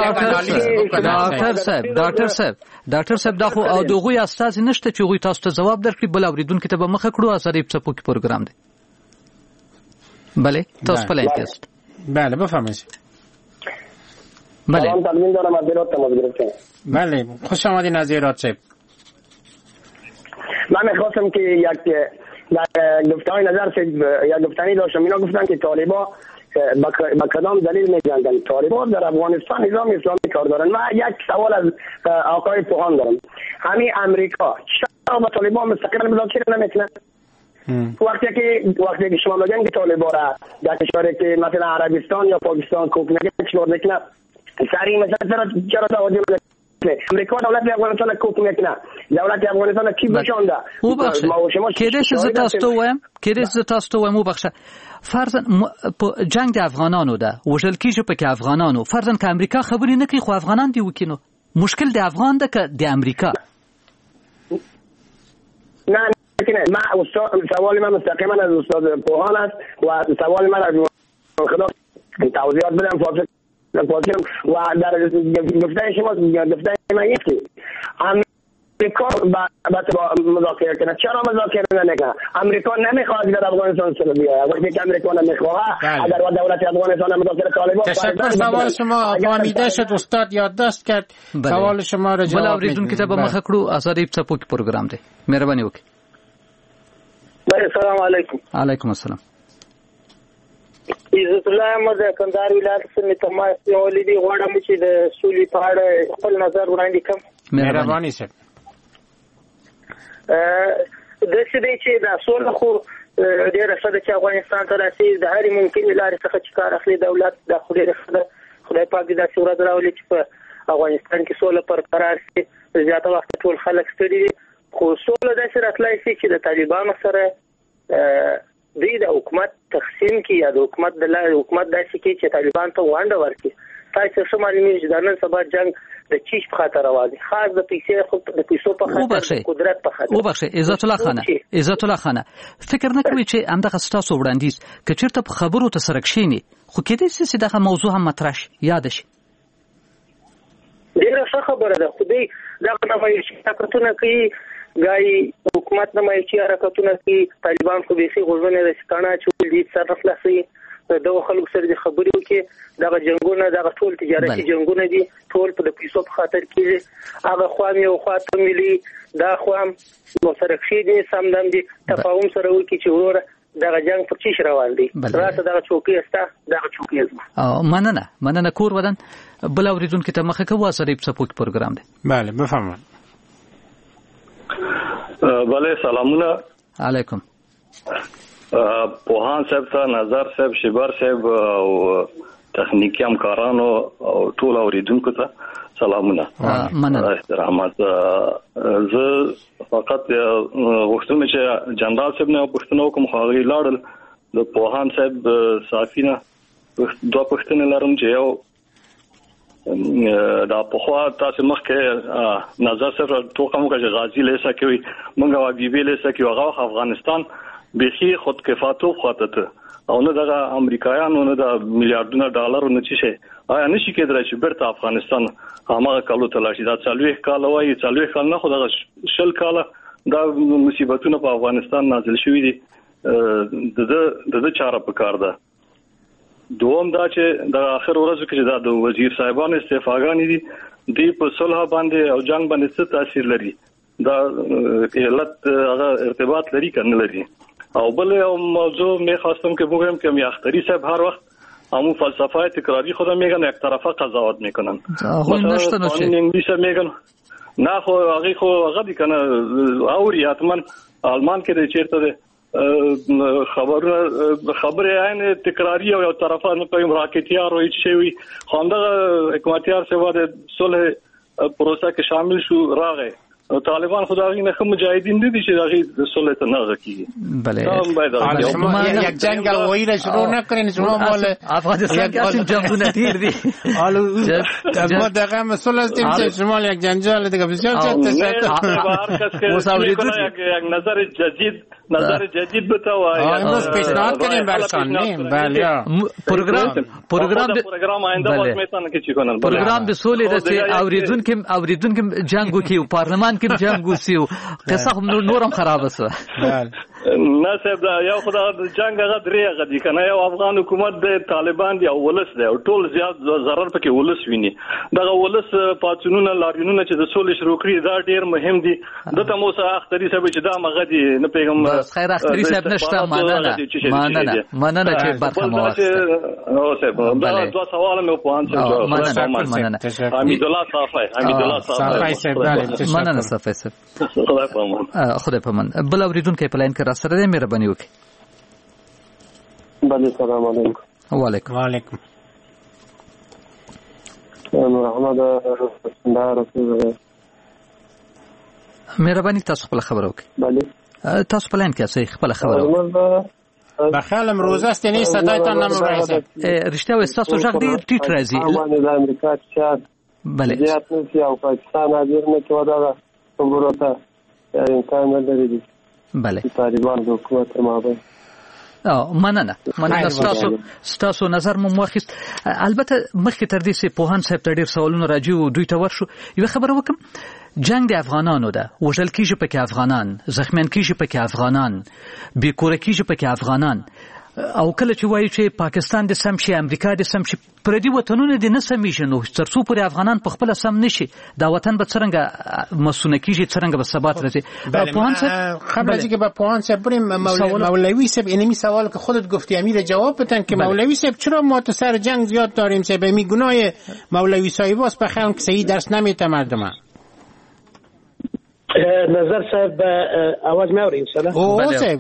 ډاکټر صاحب دا خو دیغوی استاد نشته چې غوی تاسو ته جواب درکړي. بل اوریدونکو ته به مخه کړو. اسادي په پروګرام دی. بله تاسو په لایق است. بله بفرمایید. بله سلام تقدیم دارم از هرات تماس گرفتم. بله خوش آمدین از هرات صاحب. من میخواستم که یک گفتهای نظر یک گفتنی داشتم. اینا گفتن که طالبا با کدام دلیل می‌جنگن؟ طالبان در افغانستان نظام اسلامی کار دارن. من یک سوال از آقای پوهان دارم. همین امریکا چرا با طالبان مستقل مذاکره نمیکنه؟ وقتی که شما میگن که طالبان را در کشوری که مثلا عربستان یا پاکستان کوک نگه میکنه، سری مثلا چرا توجه امریکا دولت افغانستان کوک میکنه؟ دولت افغانستان کی بشونده؟ او بخشه کدیش ز تاسو و مو بخشه فرضاً جنگ د افغانانو ده وژل کیږي په کې افغانانو فرضاً که امریکا خبرې نه کوي خو افغانان دی وکینو مشکل د افغان ده که د امریکا؟ نه ما سوال من مستقیما از استاد پوهان است و سوال من از خدا توضیحات بدم فاصله و در گفته شما گفته من اینه که امریکا با مذاکره کنه. چرا مذاکره نمیکنه؟ امریکا نمیخواد در افغانستان سر بیاید. وقتی که امریکا نمیخواد اگر دولت افغانستان مذاکره طالبان تشکر. سوال شما فهمیده شد، استاد یادداشت کرد. سوال شما را جواب میدیم. بل اوریدونکو ته به مخه کړو آزادی څپو کې پروګرام دی. مهرباني وکړئ. السلام علیکم. علیکم السلام. عزت الله احمد کندهار ولایت څخه تماس ولیدي غواړم چې د سولې په اړه خپل نظر وړاندې کړم. مهرباني سره د څه دی چې د سولې خو ډېر څه چې افغانستان ته راسي د هرې ممکنې لارې څخه چې کار اخلي دولت د خدای پاک د صورت راولي چې په افغانستان کې سوله برقرار شي. زیاته وخت ټول خلک ستړي دي خو سوله داسې راتلای شي چې د طالبانو سره دوی د حکومت تقسیم کی یا د حکومت د لارې حکومت داسې کې چې طالبان ته وانډه ورکړي. تاسو څه معلومه چې د نن سبا جنگ د چیش په خاطر راوځي، خاص د پیسو په خاطر، قدرت په خاطر. او بخښه عزت الله خانه فکر نه کوي چې همدغه ستاسو وړاندیز که چیرته په خبرو ته سره کښینی خو کېدای شي چې دغه موضوع هم مطرح شي یاد شي؟ ډیره ښه خبره ده. خو دوی دغه نمایشي حرکتونه کوي، ګای حکومت نمایشي حرکتونه کوي. طالبان خو بیخي غوږونه د سکانه چې دې سره خلاصي دغه خلکو سره د خبرې وکړي. دغه جنگونه دغه ټول تجارتي جنگونه دي، ټول په د پیسو په خاطر کېږي. هغه خو هم یو خاطر ملي دا خو هم سره کښې دي سمدم دي تفاهم سره وکړي چې وروره دغه جنگ پر چیش روان دی. راته دغه چوکۍ استه دغه چوکۍ زما مننه کور ودان. بل اوریدونکو ته مخه کوه سره په سپوک پروګرام دی. بله بفرمایئ. بله سلامونه علیکم. پوهان صاحب ته نظر صاحب شبر صاحب او تخنیکی همکارانو او ټول اوریدونکو ته سلامونه. مننه. احترامات. زه فقط غوښتم چې جنرال صاحب نه پوښتنه وکم خو هغه لاړل. د پوهان صاحب صافینه دوه پوښتنې لرم چې یو دا په خوا تاسو مخکې نظر صاحب ټوکم چې غازی لیسا کوي مونږه واجبې لیسا کوي هغه افغانستان بيخي خود کفاتو خاطر او نه دغه امریکایانو نه د میلیارډونو ډالر نه چی شي آیا نشي کېدای چې برته افغانستان هغه کالو تلاشي دا 40 کال وایي 40 کال نه خو دغه شل کال دا مصیبتونه په افغانستان نازل شوې دي. د چاره په کار ده. دوم دا چې د اخر ورځو کې دا د وزیر صاحبان استعفاګان دي دی په صلح باندې او جنگ باندې څه تاثیر لري؟ دا علت هغه ارتباط لري کنه لري؟ او بل یو موضوع می خواستم که بگم که میاختری صاحب هر وقت همون فلسفه تکراری خودم میگن یک طرفه قضاوت میکنن. مثلا قانون انگلیس میگن نه خو هغه خو هغه دي کنه اوري حتما آلمان کې د چیرته ده خبره عین تکراری او یو طرفه نه کوي راکټیار وي چې وي خوندغه حکومتیار سوا د صلح پروسه کې شامل شو راغی. طالبان خدایی نه مجاهدین دي چې دغه صلح ته نه غکیږي. بله شما یک جنگ الوهی را شروع نکنین. شما مال افغانستان کې اصلا جنگونه ډیر دي. ما دغه مسئول هستیم چې شما یک جنجال دیگه بسیار یک نظر جدید بتاوای. امروز پیشنهاد کنیم برشان نیم. بله پروگرام د سولې د اوریدونکو جنگو کې پارلمان کې جنگو سیو قصه هم نورم خراب وسه. نه صاحب دا یو خدای جنگ هغه درې هغه دي کنه یو افغان حکومت د طالبان دی او ولس دی او ټول زیات ضرر پکې ولس ویني دغه ولس پاتونونه لاریونونه چې د سولې شروع کړی دا ډیر مهم دي دته مو سره اختری صاحب چې دا مغه دي نه پیغام بس خیر اختری صاحب نشته مننه چې برخه مو واسطه او صاحب دا دوه سوال مې په انځ مننه حمید الله صافی مننه صافی صاحب خدای پامان بل اوریدونکو په لاین کې را سره دې مهرباني وکړئ. بله سلام علیکم. وعلیکم نور احمد رسول مهرباني تاسو خپل خبرو وکړئ. بله تاسو په لاین کې صحیح خپل خبرو بخیل امروز است نه صدایتان نمورایسه رښتیا و تاسو ځګ ډیر ټیټ راځي د امریکا چې بله زیات نه او پاکستان حاضر نه چې ودا وګورته امکان نه لري بله طالبان د حکومت مابین مننه ستاسو نظر مو واخیست. البته مخکې تر دې چې پوهان صاحب ته ډیر سوالونه راځي او دوی ته ورشو یو خبره وکم جنگ د افغانانو ده وژل کیږي پکې افغانان زخمیان کیږي پکې افغانان بیکوره کیږي پکې افغانان او کله چې وایي چې پاکستان د سم شي امریکا د سم شي پردي وطنونه د نه سمېږي نو ترڅو پورې افغانان په خپل سم نشي دا وطن به څرنګه مسونه کیږي څرنګه به ثبات راځي. پوهان صاحب قبل از اینکه با پوهان صاحب بریم مولوی صاحب اینمی سوال که خودت گفتی امیر جواب بدن که مولوی صاحب چرا ما تو سر جنگ زیاد داریم صاحب می گناه مولوی صاحب است بخوام که صحیح درس نمیته مردم. نظر صاحب آواز می‌آورین سلام صاحب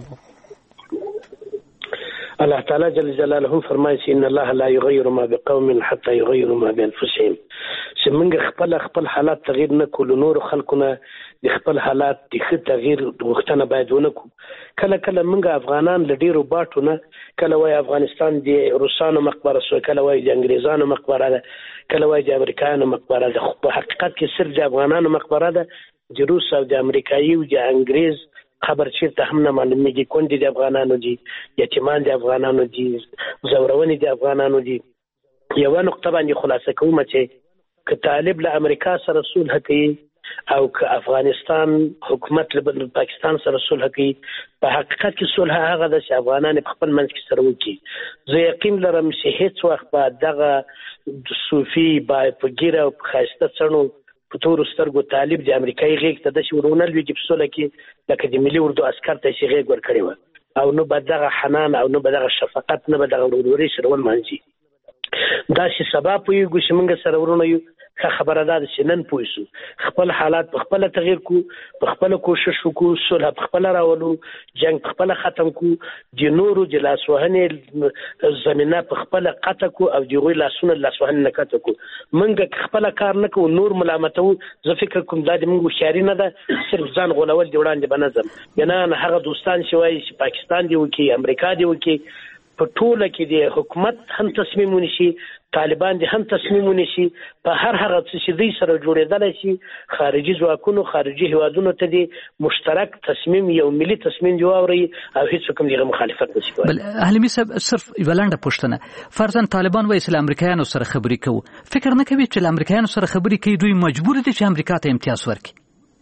الله تعالی جل جلاله فرمایي ان الله لا يغير ما بقوم حتى يغيروا ما بانفسهم چې موږ خپل حالات تغییر نه کولو نور خلکونه د خپل حالات د ښه تغییر غوښتنه باید ونه کړو. کله موږ افغانان له ډیرو باټو نه کله وای افغانستان د روسانو مقبره سو کله وای د انګریزانو مقبره ده کله وای د امریکایانو مقبره ده خو په حقیقت کې صرف د افغانانو مقبره ده د روس او د امریکایي او د انګریز خبر چیرته هم نه معلومیږي کونډې د افغانانو دي یتیمان د افغانانو دي زورونې د افغانانو دي. یوه نقطه باندې خلاصه کوم چې که طالب له امریکا سره صلح کوي او که افغانستان حکومت له پاکستان سره صلح کوي په حقیقت کې صلح هغه د افغانان په خپل منځ کې سره وکړي. زه یقین لرم چې هیڅ وخت به دغه صوفي با په ګیره او په ښایسته څڼو په تورو سترګو طالب د امریکایي غېږ ته داسې ورونه لویږي په سوله کې لکه د ملي اردو عسکر ته چې غېږ ورکړې وه او نه به دغه حنان او نه به دغه شفقت نه به دغه ورورۍ سره ولمانځي. داسې سبا پوهېږو چې موږ سره ورونه یو ښه خبره ده چې نن پوه شو خپل حالات په خپله تغییر کو په خپله کوشش وکړو صلح په خپله راولو جنګ په خپله ختم کو د نورو د لاسوهنې زمینه په خپله قطع کو او د هغوی لاسونه لاسوهنې نه قطع کو. موږ خپله کار نه کوو نور ملامتو زه فکر کوم دا د موږ هوښیاري نه ده صرف ځان غولول د وړاندې به نظم یعنې هغه دوستان چې وایي چې پاکستان دی وکړي امریکا دی وکړي په ټوله کې د حکومت هم تصمیم ونیسي طالبان دي هم تصمیم ونیسي په هر هغه څه چې دوی سره جوړېدلی شي خارجي ځواکونو خارجي هیوادونو ته د مشترک تصمیم یو ملي تصمیم دی واوري او هیڅوک هم دغه مخالفت نشي کولی. بل علمي صاحب صرف یوه لنډه پوښتنه فرضاً طالبان وایي چې له امریکایانو سره خبرې کوو فکر نه کوي چې له امریکایانو سره خبرې کوي دوی مجبور دي چې امریکا ته امتیاز ورکړي؟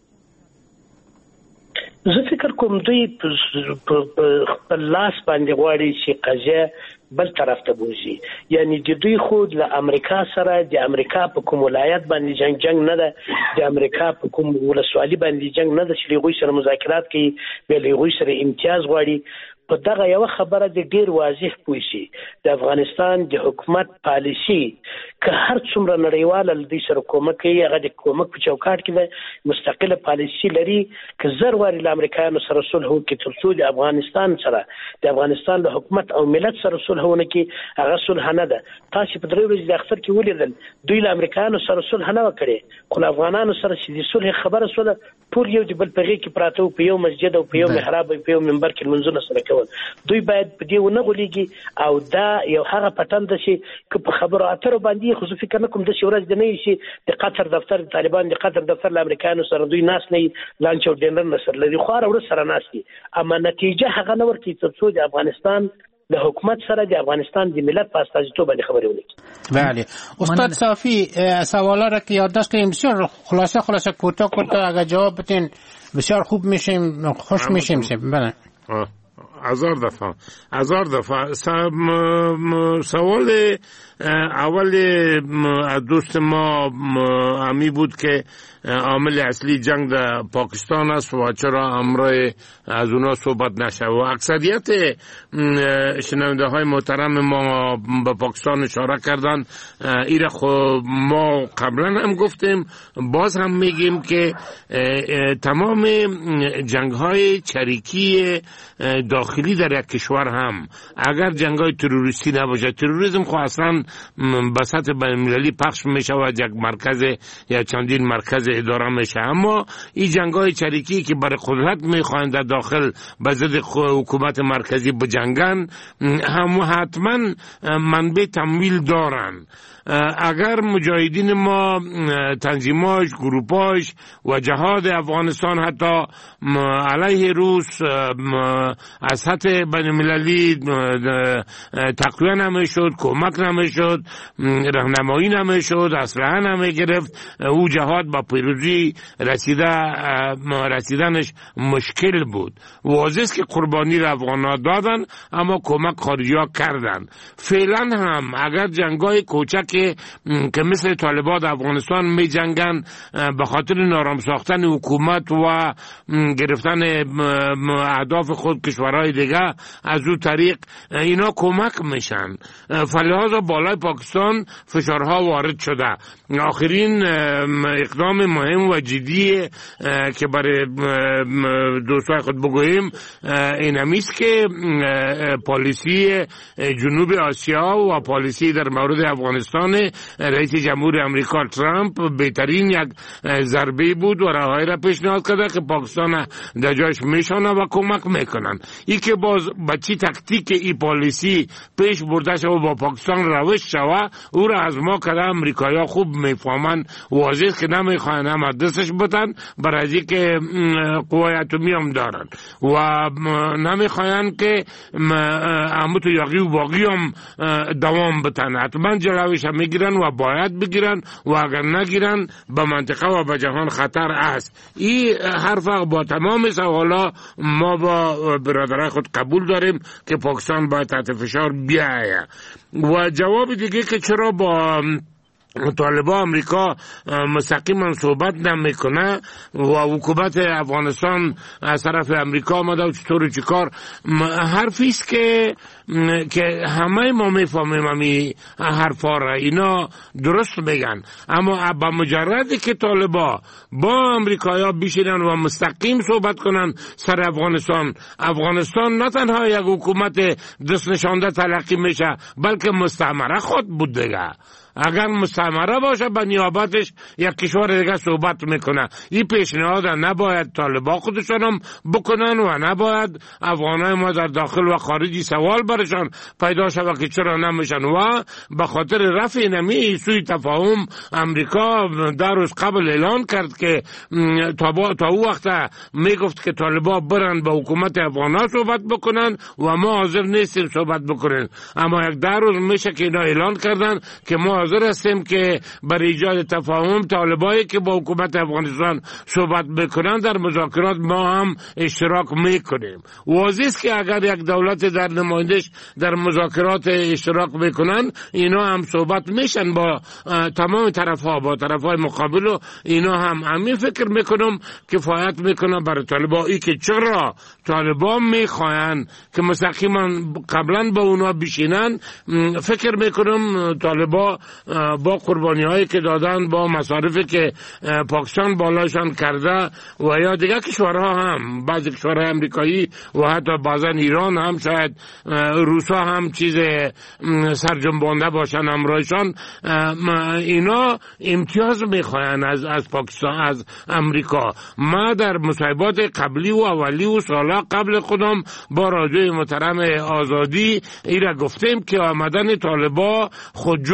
زه فکر کوم دوی په لاس باندې غواړي چې قضیه بل طرف ته بوزي یعنی د دوی خود له امریکا سره د امریکا په کوم ولایت باندې جنگ نه ده د امریکا په کوم ولسوالي باندې جنگ نه ده چې هغوی سره مذاکرات کوي بل هغوی سره امتیاز غواړي. په دغه یو خبره د ډیر واضح پوه شي د افغانستان د حکومت پالیسی که هر څومره نړیواله له دوی سره کومک کوي هغه د کومک په چوکاټ کې ده مستقله پالیسی لري که زر وارې له امریکایانو سره صلح وکړي تر څو د افغانستان سره د افغانستان له حکومت او ملت سره صلح ونه کړي هغه صلح نه ده. تاسو په درې ورځې د اختر کې ولیدل دوی له امریکایانو سره صلح نه وکړي خو له افغانانو سره چې د صلح خبره سوله ټول یو د بل په غېږ کې پراته په یو مسجد او په یو محراب او په یو منبر کې لمونځونه سره کول. دوی باید په دې ونه غولېږي او دا یو هغه پټن ده چې که په خبرو اترو باندې خو زه فکر نه کوم داسې ورځ د نه وي چې د قطر دفتر د طالبان د قطر دفتر له امریکایانو سره دوی ناست نه وي لانچ او ډینر نه سره لري خو هره ورځ سره ناست دي اما نتیجه هغه نه ورکوي تر څو د افغانستان د حکومت سره د افغانستان د ملت په استازیتوب باندې خبرې ونکړي. بله استاد صافی سوالا را که یادداشت کردیم بسیار خلاصه کوتاه اگر جواب بدین بسیار خوب میشیم خوش میشیم. بله هزار دفعه سوال اول دوست ما همی بود که عامل اصلی جنگ در پاکستان است و چرا امروز از اونا صحبت نشه و اکثریت شنونده های محترم ما به پاکستان اشاره کردن. ایره خب ما قبلا هم گفتیم، باز هم میگیم که تمام جنگ های چریکی داخلی در یک کشور هم اگر جنگ های تروریستی نباشه، تروریسم خب اصلا به سطح بین‌المللی پخش میشه و یک مرکز یا چندین مرکز اداره میشه، اما این جنگ های چریکی که برای قدرت میخواهند در داخل به ضد حکومت مرکزی بجنگن هم حتما منبع تمویل دارن. اگر مجاهدین ما تنظیماش، گروپاش و جهاد افغانستان حتی علیه روس از سطح بین‌المللی تقویه نمیشد، کمک نمیشد، راهنمایی نمیشد، اسلحه نمیگرفت، او جهاد با پیروزی رسیدنش مشکل بود. واضح است که قربانی را افغان‌ها دادن اما کمک خارجی‌ها کردن. فعلا هم اگر جنگای کوچک که مثل طالبان افغانستان می جنگن به خاطر نارام ساختن حکومت و گرفتن اهداف خود کشورهای دیگه، از او طریق اینا کمک میشن. فلحاظ بالای پاکستان فشارها وارد شده. آخرین اقدام مهم و جدی که برای دوستای خود بگوییم این همیست که پالیسی جنوب آسیا و پالیسی در مورد افغانستان رئیس جمهور امریکا ترامپ بهترین یک ضربه بود و راههایی را پیشنهاد کرده که پاکستان در جایش میشانه و کمک میکنن. ای که باز بچی تکتیک ای پالیسی پیش برده شده و با پاکستان روش شوه، او را از ما کرده امریکایی خوب میفهمن. واضح که نمیخواین هم دستش بتن برای که قوای اتمی هم دارن و نمیخواین که امو تو یاقی و باقی هم دوام بتن. حتما جلوش هم میگیرن و باید بگیرن و اگر نگیرن به منطقه و به جهان خطر است. این حرف با تمام سوالا ما با برادرای خود قبول داریم که پاکستان باید تحت فشار بیایه. و جواب دیگه که چرا با طالبان امریکا مستقیما صحبت نمیکنه و حکومت افغانستان از طرف امریکا آمده و چطور و چیکار، حرفی است که همه ما میفهمیم همین حرفا را، اینا درست میگن، اما با مجردی که طالبان با امریکایا بشینن و مستقیم صحبت کنن سر افغانستان نه تنها یک حکومت دست نشانده تلقی میشه بلکه مستعمره خود بود دیگه. اگر مستعمره باشه به نیابتش یک کشور دیگه صحبت میکنه. این پیشنهاد نباید طالبان خودشان هم بکنن و نباید افغانای ما در داخل و خارجی سوال برشان پیدا شود که چرا نمیشن. و به خاطر رفع نمی سوی تفاهم امریکا در روز قبل اعلان کرد که تا او وقت میگفت که طالبان برن به حکومت افغانا صحبت بکنن و ما حاضر نیستیم صحبت بکنن. اما یک در روز میشه که اینا اعلان کردن که ما حاضر هستیم که برای ایجاد تفاهم طالبایی که با حکومت افغانستان صحبت بکنن در مذاکرات ما هم اشتراک میکنیم. واضح است که اگر یک دولت در نمایندش در مذاکرات اشتراک میکنن اینا هم صحبت میشن با تمام طرفها، با طرفهای مقابل، و اینا هم همین فکر میکنم کفایت میکنه برای طالبایی که چرا طالبان میخواین که مستقیما قبلا با اونا بشینن. فکر میکنم طالبان با قربانی هایی که دادن، با مصارفی که پاکستان بالاشان کرده و یا دیگه کشورها هم، بعضی کشورهای امریکایی و حتی بعضا ایران هم، شاید روسا هم چیز سرجنبانده باشن امرایشان، اینا امتیاز میخواین از پاکستان، از امریکا. ما در مصاحبات قبلی و اولی و سالا قبل خودم با رادیوی محترم آزادی ایره گفتیم که آمدن طالبان خودجوش و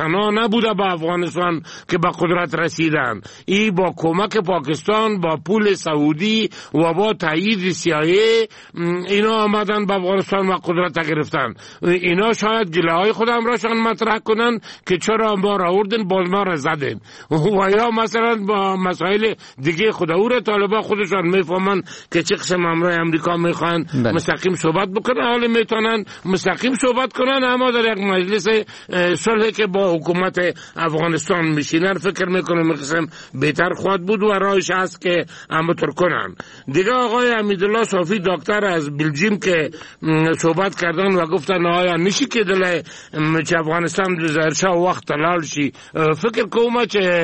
تنها نبوده به افغانستان که به قدرت رسیدن. این با کمک پاکستان، با پول سعودی و با تایید CIA اینا آمدن به افغانستان و قدرت گرفتن. اینا شاید گله های خودم راشان مطرح کنن که چرا ما را آوردن باز ما را زدن، و یا مثلا با مسائل دیگه خود او را طالبان خودشان میفهمن که چه قسم امرای امریکا میخوان مستقیم صحبت بکنن، حالا میتونن مستقیم صحبت کنن، اما در یک مجلس صلح که با حکومت افغانستان میشینن فکر میکنم قسم بهتر خواهد بود و راهش هست که همونطور کنن. دیگه آقای حمیدالله صافی دکتر از بلژیم که صحبت کردن و گفتن آیا نشی که دل چه افغانستان زرشا وقت تلال شي، فکر کوم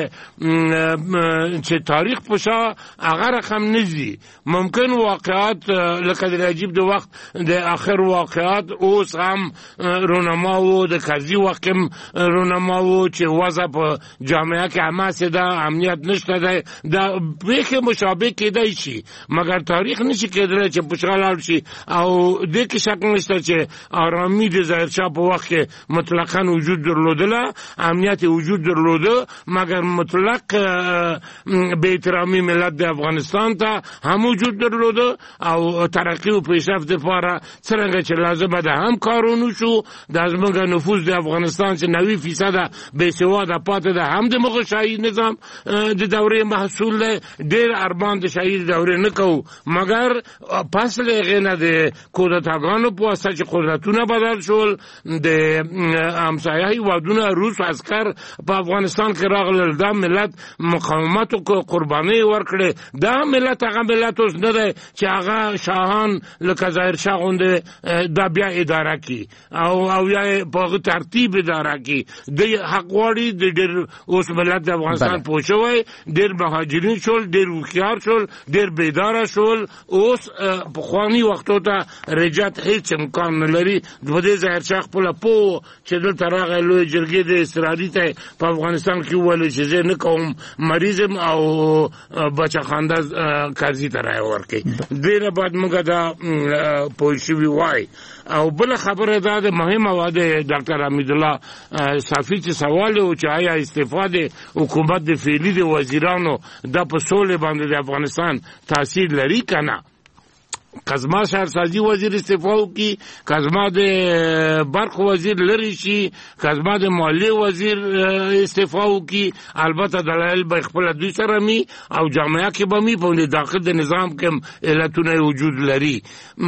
چې تاریخ پشا هغه رقم نزي. ممکن واقعات لکه د عجیب د وخت د اخر واقعات اوس هم رونما و د کزي وخت هم رونما و چې وضع په جامعه کې حماسه ده، امنیت نشته ده، د به مشابه کېدای شي، مګر تاریخ نشي کېدلی چې پشا شي. او د کې شک نشته چې آرامي د ظاهرشاه په وخت کې مطلقاً وجود درلودله، امنیت وجود درلوده، مگر مطلق به احترامی ملت د افغانستان ته هم وجود درلوده او ترقی و پیشرفت لپاره څنګه چې لازمه ده هم کارونه شو. د زموږ نفوذ د افغانستان چې 90% بې سواده پاتې ده، هم د مغول شاهي نظام د دورې محصول ده. ډېر ارمان د شاهي دورې نه کوو، مګر پس له هغې نه د کودتاګانو په واسطه چې قدرتونه بدل شول، د همسایه هېوادونه روس عسکر په افغانستان کې راغلل، دا ملت مقاومت او قرباني ورکړي. دا ملت هغه ملت اوس نه دی چې هغه شاهان لکه ظاهرشاه غوندې دا بیا اداره کړي او یا په هغه ترتیب اداره کړي. د حق غواړي د ډېر اوس ملت د افغانستان پوه شوی، ډېر مهاجرین شول، ډېر هوښیار شول، ډېر بیداره شول. اوس پخواني وختو ته رجعت هیڅ امکان نه لري. د دې ظاهرشاه خپله پوه چې دلته راغی لوی جرګې د استرادي ته په افغانستان کې وویل چې زه نه کوم مریضم او بچه خانده قاضي ته رایه ورکړي. دې نه بعد موږ دا پوه شوي وای. او بل خبره دا د مهمه وه د ډاکټر حمیدالله صافي چې سوال و چې آیا استعفا د حکومت د فعلي د وزیرانو دا په سولې باندې د افغانستان تاثیر لري که نه. کزما شهرسازي وزیر استعفا وکړي، کزما د برق وزیر لري شي، کزما د مالیې وزیر استعفا وکړي، البته دلایل به خپله دوی سره می او جامعه کې به می په داخل د نظام کې علتونه وجود لري.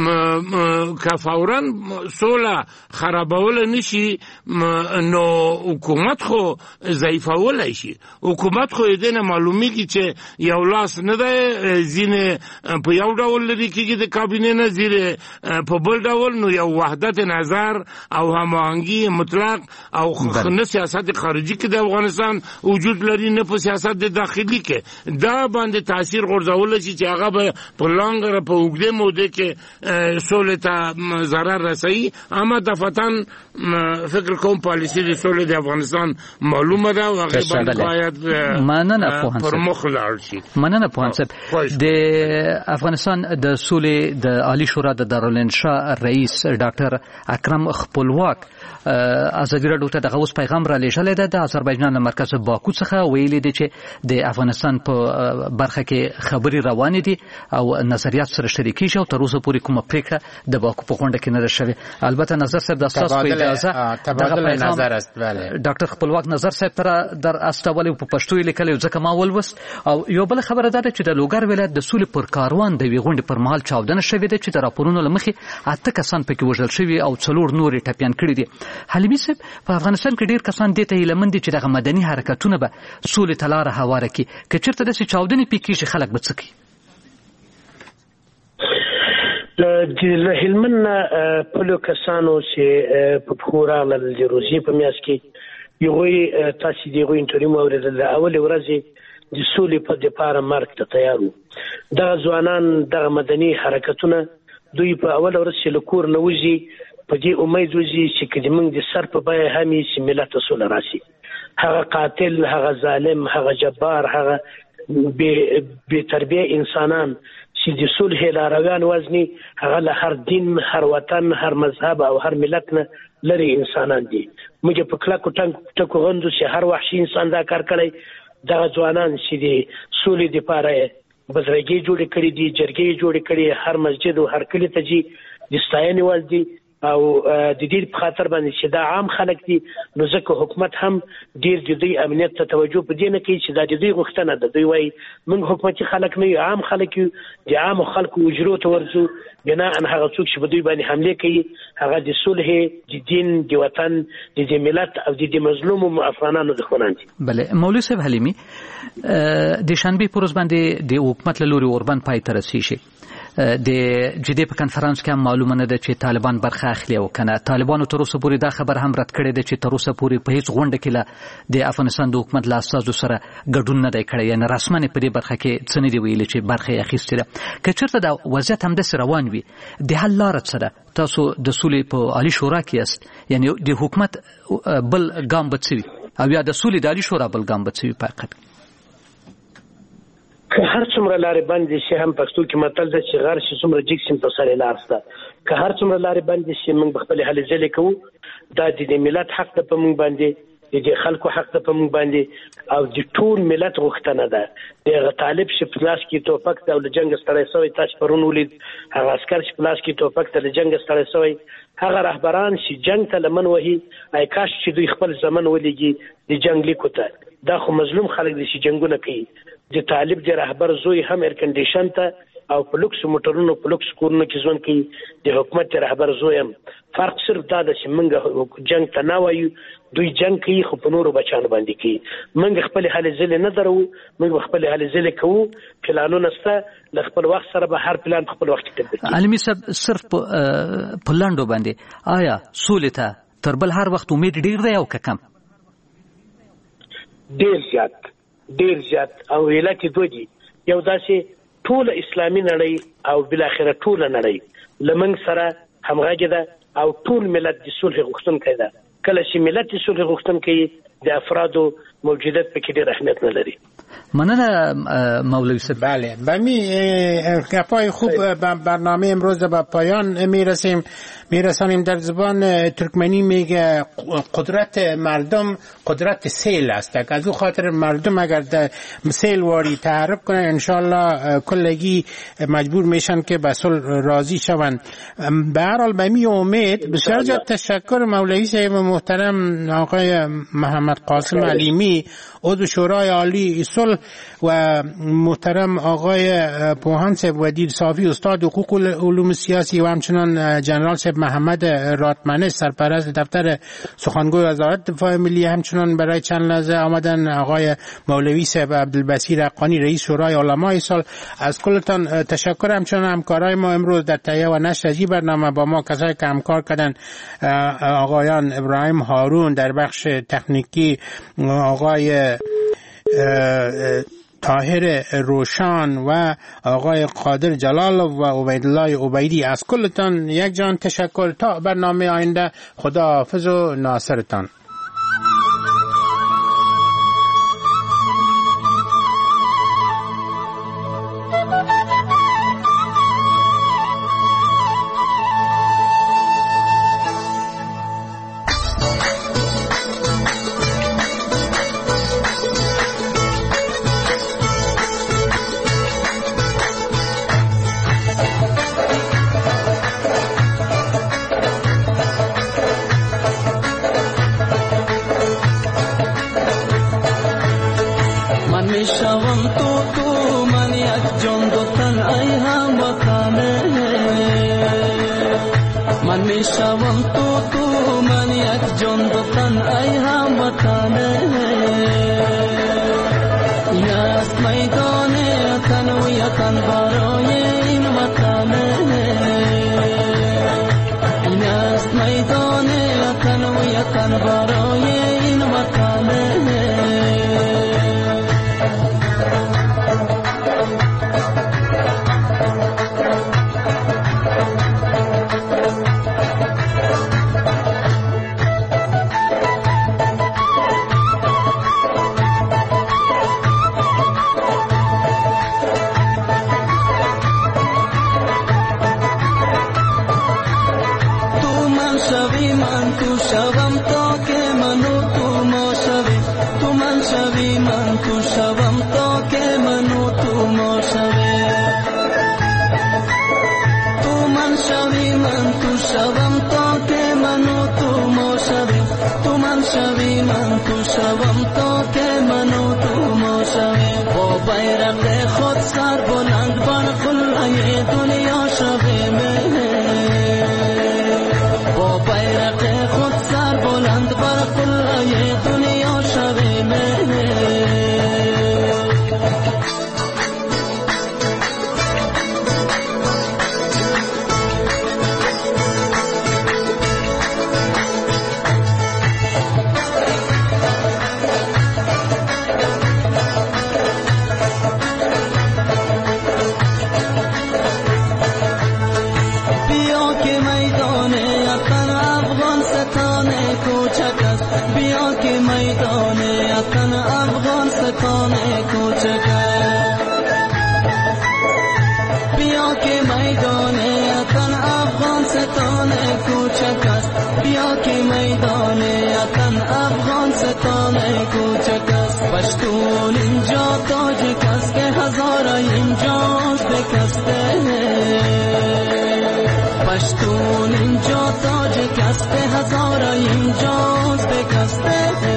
که فورا سوله خرابوله نشي نو حکومت خو ضعیفولی شي. حکومت خو یې دې نه معلومیږي چې یو لاس نه دی، ځینې په یو ډول لري کېږي د کابینه نه، زیر په بل ډول. نو یو وحدت نظر او هماهنګي مطلق او نه سیاست خارجي کې د افغانستان وجود لري، نه په سیاست د داخلي کې. دا باندې تاثیر غورځولی شي چې هغه به په لانګه په اوږدې موده کې سولې ته ضرر رسوي. اما دفتن فکر کوم پالیسي د سولې د افغانستان معلومه ده او هغې باندې باید پر مخ لاړ شي. مننه پوهان صاحب. د افغانستان د سولې د عالی شورا د دارالانشا رئیس ډاکټر اکرم خپلواک ازادي راډیو ته دغه اوس پیغام را لېږلی دی. د آذربایجان له مرکز باکو څخه ویلي دی چې د افغانستان په برخه کې خبرې روانې دي او نظریات سره شریکې شي او تر اوسه پورې کومه پرېکړه د باکو په غونډه کې نه ده شوې. البته نظر صاحب د ستاسو په اجازه دغه پیغام ډاکټر خپلواک نظر صاحب ته در استولی په پښتو یې لیکلی، ځکه ما ولوست. او یو بله خبره دا ده چې د لوګر ولایت د سولې پر کاروان د یوې غونډې پر مهال چاودنه شوې ده چې د راپورونو له مخې 8 کسان پکې وژل شوي او 4 نور یې ټپیان کړي دي. حلیمي صاحب، په افغانستان کې ډېر کسان دې ته هیلهمند دي چې دغه مدني حرکتونه به سولې ته لاره هواره کړي. که چېرته داسې چاودنې پې کېږي خلک به څه کوي؟ له هلمند نه پلو کسانو چې په پښو راغلل د روسیې په میاشت کې، هغوی تاسې د هغوی انټرویو مو اورېدل، د اولې ورځې د سولې په دپاره مرګ ته تیار وو. دغه ځوانان دغه مدني حرکتونه دوی په اوله ورځ چې له کور نه وځي په دې امید وځي چې که زموږ د سر په بیه هم یې چې ملت ته سوله راشي. هغه قاتل، هغه ظالم، هغه جبار، هغه بې تربیه انسانان چې د صلح لارویان وزني، هغه له هر دین، هر وطن، هر مذهب او هر ملت نه لري انسانان دي. موږ په کلکو ټکو غندو چې هر وحشي انسان دا کار کړی. دغه ځوانان چې د سولې دپاره بزرګۍ جوړې کړي دي، جرګې جوړې کړي، هر مسجد او هر کلي ته ځي، د ستاینې وړ دي او د دې په خاطر باندې چې دا عام خلک دي، نو ځکه حکومت هم ډیر د دوی امنیت ته توجه په دې نه کوي چې دا د دوی غوښتنه ده. دوی وایي موږ حکومتي خلک نه یو، عام خلک یو، د عامو خلکو اجرو ته ورځو. بنا ان هغه څوک چې په دوی باندې حمله کوي هغه د صلح، د دین، د وطن، د ملت او د مظلومو افغانانو دښمنان دي. بله مولوي صاحب حلیمي، د شنبه پر ورځ باندې د حکومت له لوري اوربند پای ته رسیږي. د جدي په کانفرنس کې معلومه نه ده چې طالبان برخه اخلي او کنه. طالبانو تر اوسه پورې دا خبر هم رد کړی دی چې تر اوسه پورې په هیڅ غونډه کې د افغانستان د حکومت له اساسو سره ګډون نه دی کړی، یعنی رسماً په دې برخه کې څه نه دی ویلي چې برخه یې اخیستې ده. که چېرته دا وضعیت همداسې روان وي، د حل لاره څه ده؟ تاسو د سولې په عالي شورا کې یاست، یعنی د حکومت بل ګام به څه وي او یا د سولې د عالي شورا بل ګام به څه وي؟ په حقیقت که هر څومره لارې بندې شي، هم پښتو کې متل ده چې غر شي څومره جګ شي په سر یې لار شته. که هر څومره لارې بندې شي موږ به خپلې هلې ځلې کوو. دا د ملت حق ده په موږ باندې، د خلکو حق ده په موږ باندې او د ټول ملت غوښتنه ده. دغه طالب چې په لاس کې توپک ده او له جنګ ستړی شوی، تاسو پرون ولید هغه عسکر چې په لاس کې توپک ده له جنګ ستړی شوی، هغه رهبران چې جنګ ته لمن وهي، ای کاش چې دوی خپل زمن ولېږي د جنګ لیکو ته. دا خو مظلوم خلک دي چې جنګونه کوي. د طالب د رهبر زوی هم ایر کنډیشن ته او په لوکس موټرونو په لوکس کورونو کې ژوند کوي. د حکومت رهبر زوی هم. فرق صرف دا ده چې موږ جنګ ته نه وایو، دوی جنګ کوي خو په نورو بچانو باندې کوي. موږ خپل هلې ځلې نه درو، موږ خپل هلې ځلې کوو. پلانونه شته، له خپل وخت سره به هر پلان په خپل وخت کې تطبیق کیږي. علمي صاحب، صرف په لاندو باندې آیا سولې ته تر بل هر وخت امید ډیر دی او که کم؟ ډیر زیات او علت دوه دي. یو داسې ټول اسلامي نړۍ او بالاخره ټول نړۍ لمنګ سره همغږي ده او ټول ملت د صلح غوښتونکی ده. کله چې ملت د صلح غوښتونکی د افرادو موجودیت پکې ډېر اهمیت نه لري. مننه مولوی صاحب. بله بمی گپای خوب برنامه امروز به پایان میرسانیم. در زبان ترکمنی میگه قدرت مردم قدرت سیل است. از او خاطر مردم اگر سیل واری تعرف کنن انشالله کلگی مجبور میشن که به صلح راضی شوند. به هر حال بمی امید بسیار زیاد تشکر مولوی صاحب محترم آقای محمد قاسم علیمی عضو شورای عالی صلح و محترم آقای پوهان صاحب ودید صافی استاد حقوق علوم سیاسی و همچنان جنرال صاحب محمد راتمنه سرپرست دفتر سخنگوی وزارت دفاع ملی همچنان برای چند لحظه آمدن آقای مولوی صاحب عبدالبصیر حقانی رئیس شورای علمای صلح. از کلتان تشکر. همچنان همکارای ما امروز در تهیه و نشر از این برنامه با ما کسایی که همکار کردن آقایان ابراهیم هارون در بخش تکنیکی، آقای طاهر روشان و آقای قادر جلال و عبیدالله عبیدی. از کلتان یک جان تشکر. تا برنامه آینده خدا حافظ و ناصرتان. تو من شوی من تو شوم تا که من و تو ما شوی تو من شوی من تو شوم تا که من و تو ما شوی تو من شوی من تو شوم تا که من و تو ما شوی با بیرق خود سر بلند بر قلعه دنیا شوی با بیرق خود سر بلند بر قلعه دنیا شوی بیا که میدان وطن افغان ستان کوچک بیا که میدان وطن افغان ستان کوچک است بیا که میدان وطن افغان ستان کوچک است پشتون اینجا تاجک است که هزار اینجاست بکسته پشتون اینجا تاجک است که هزار اینجاست بکسته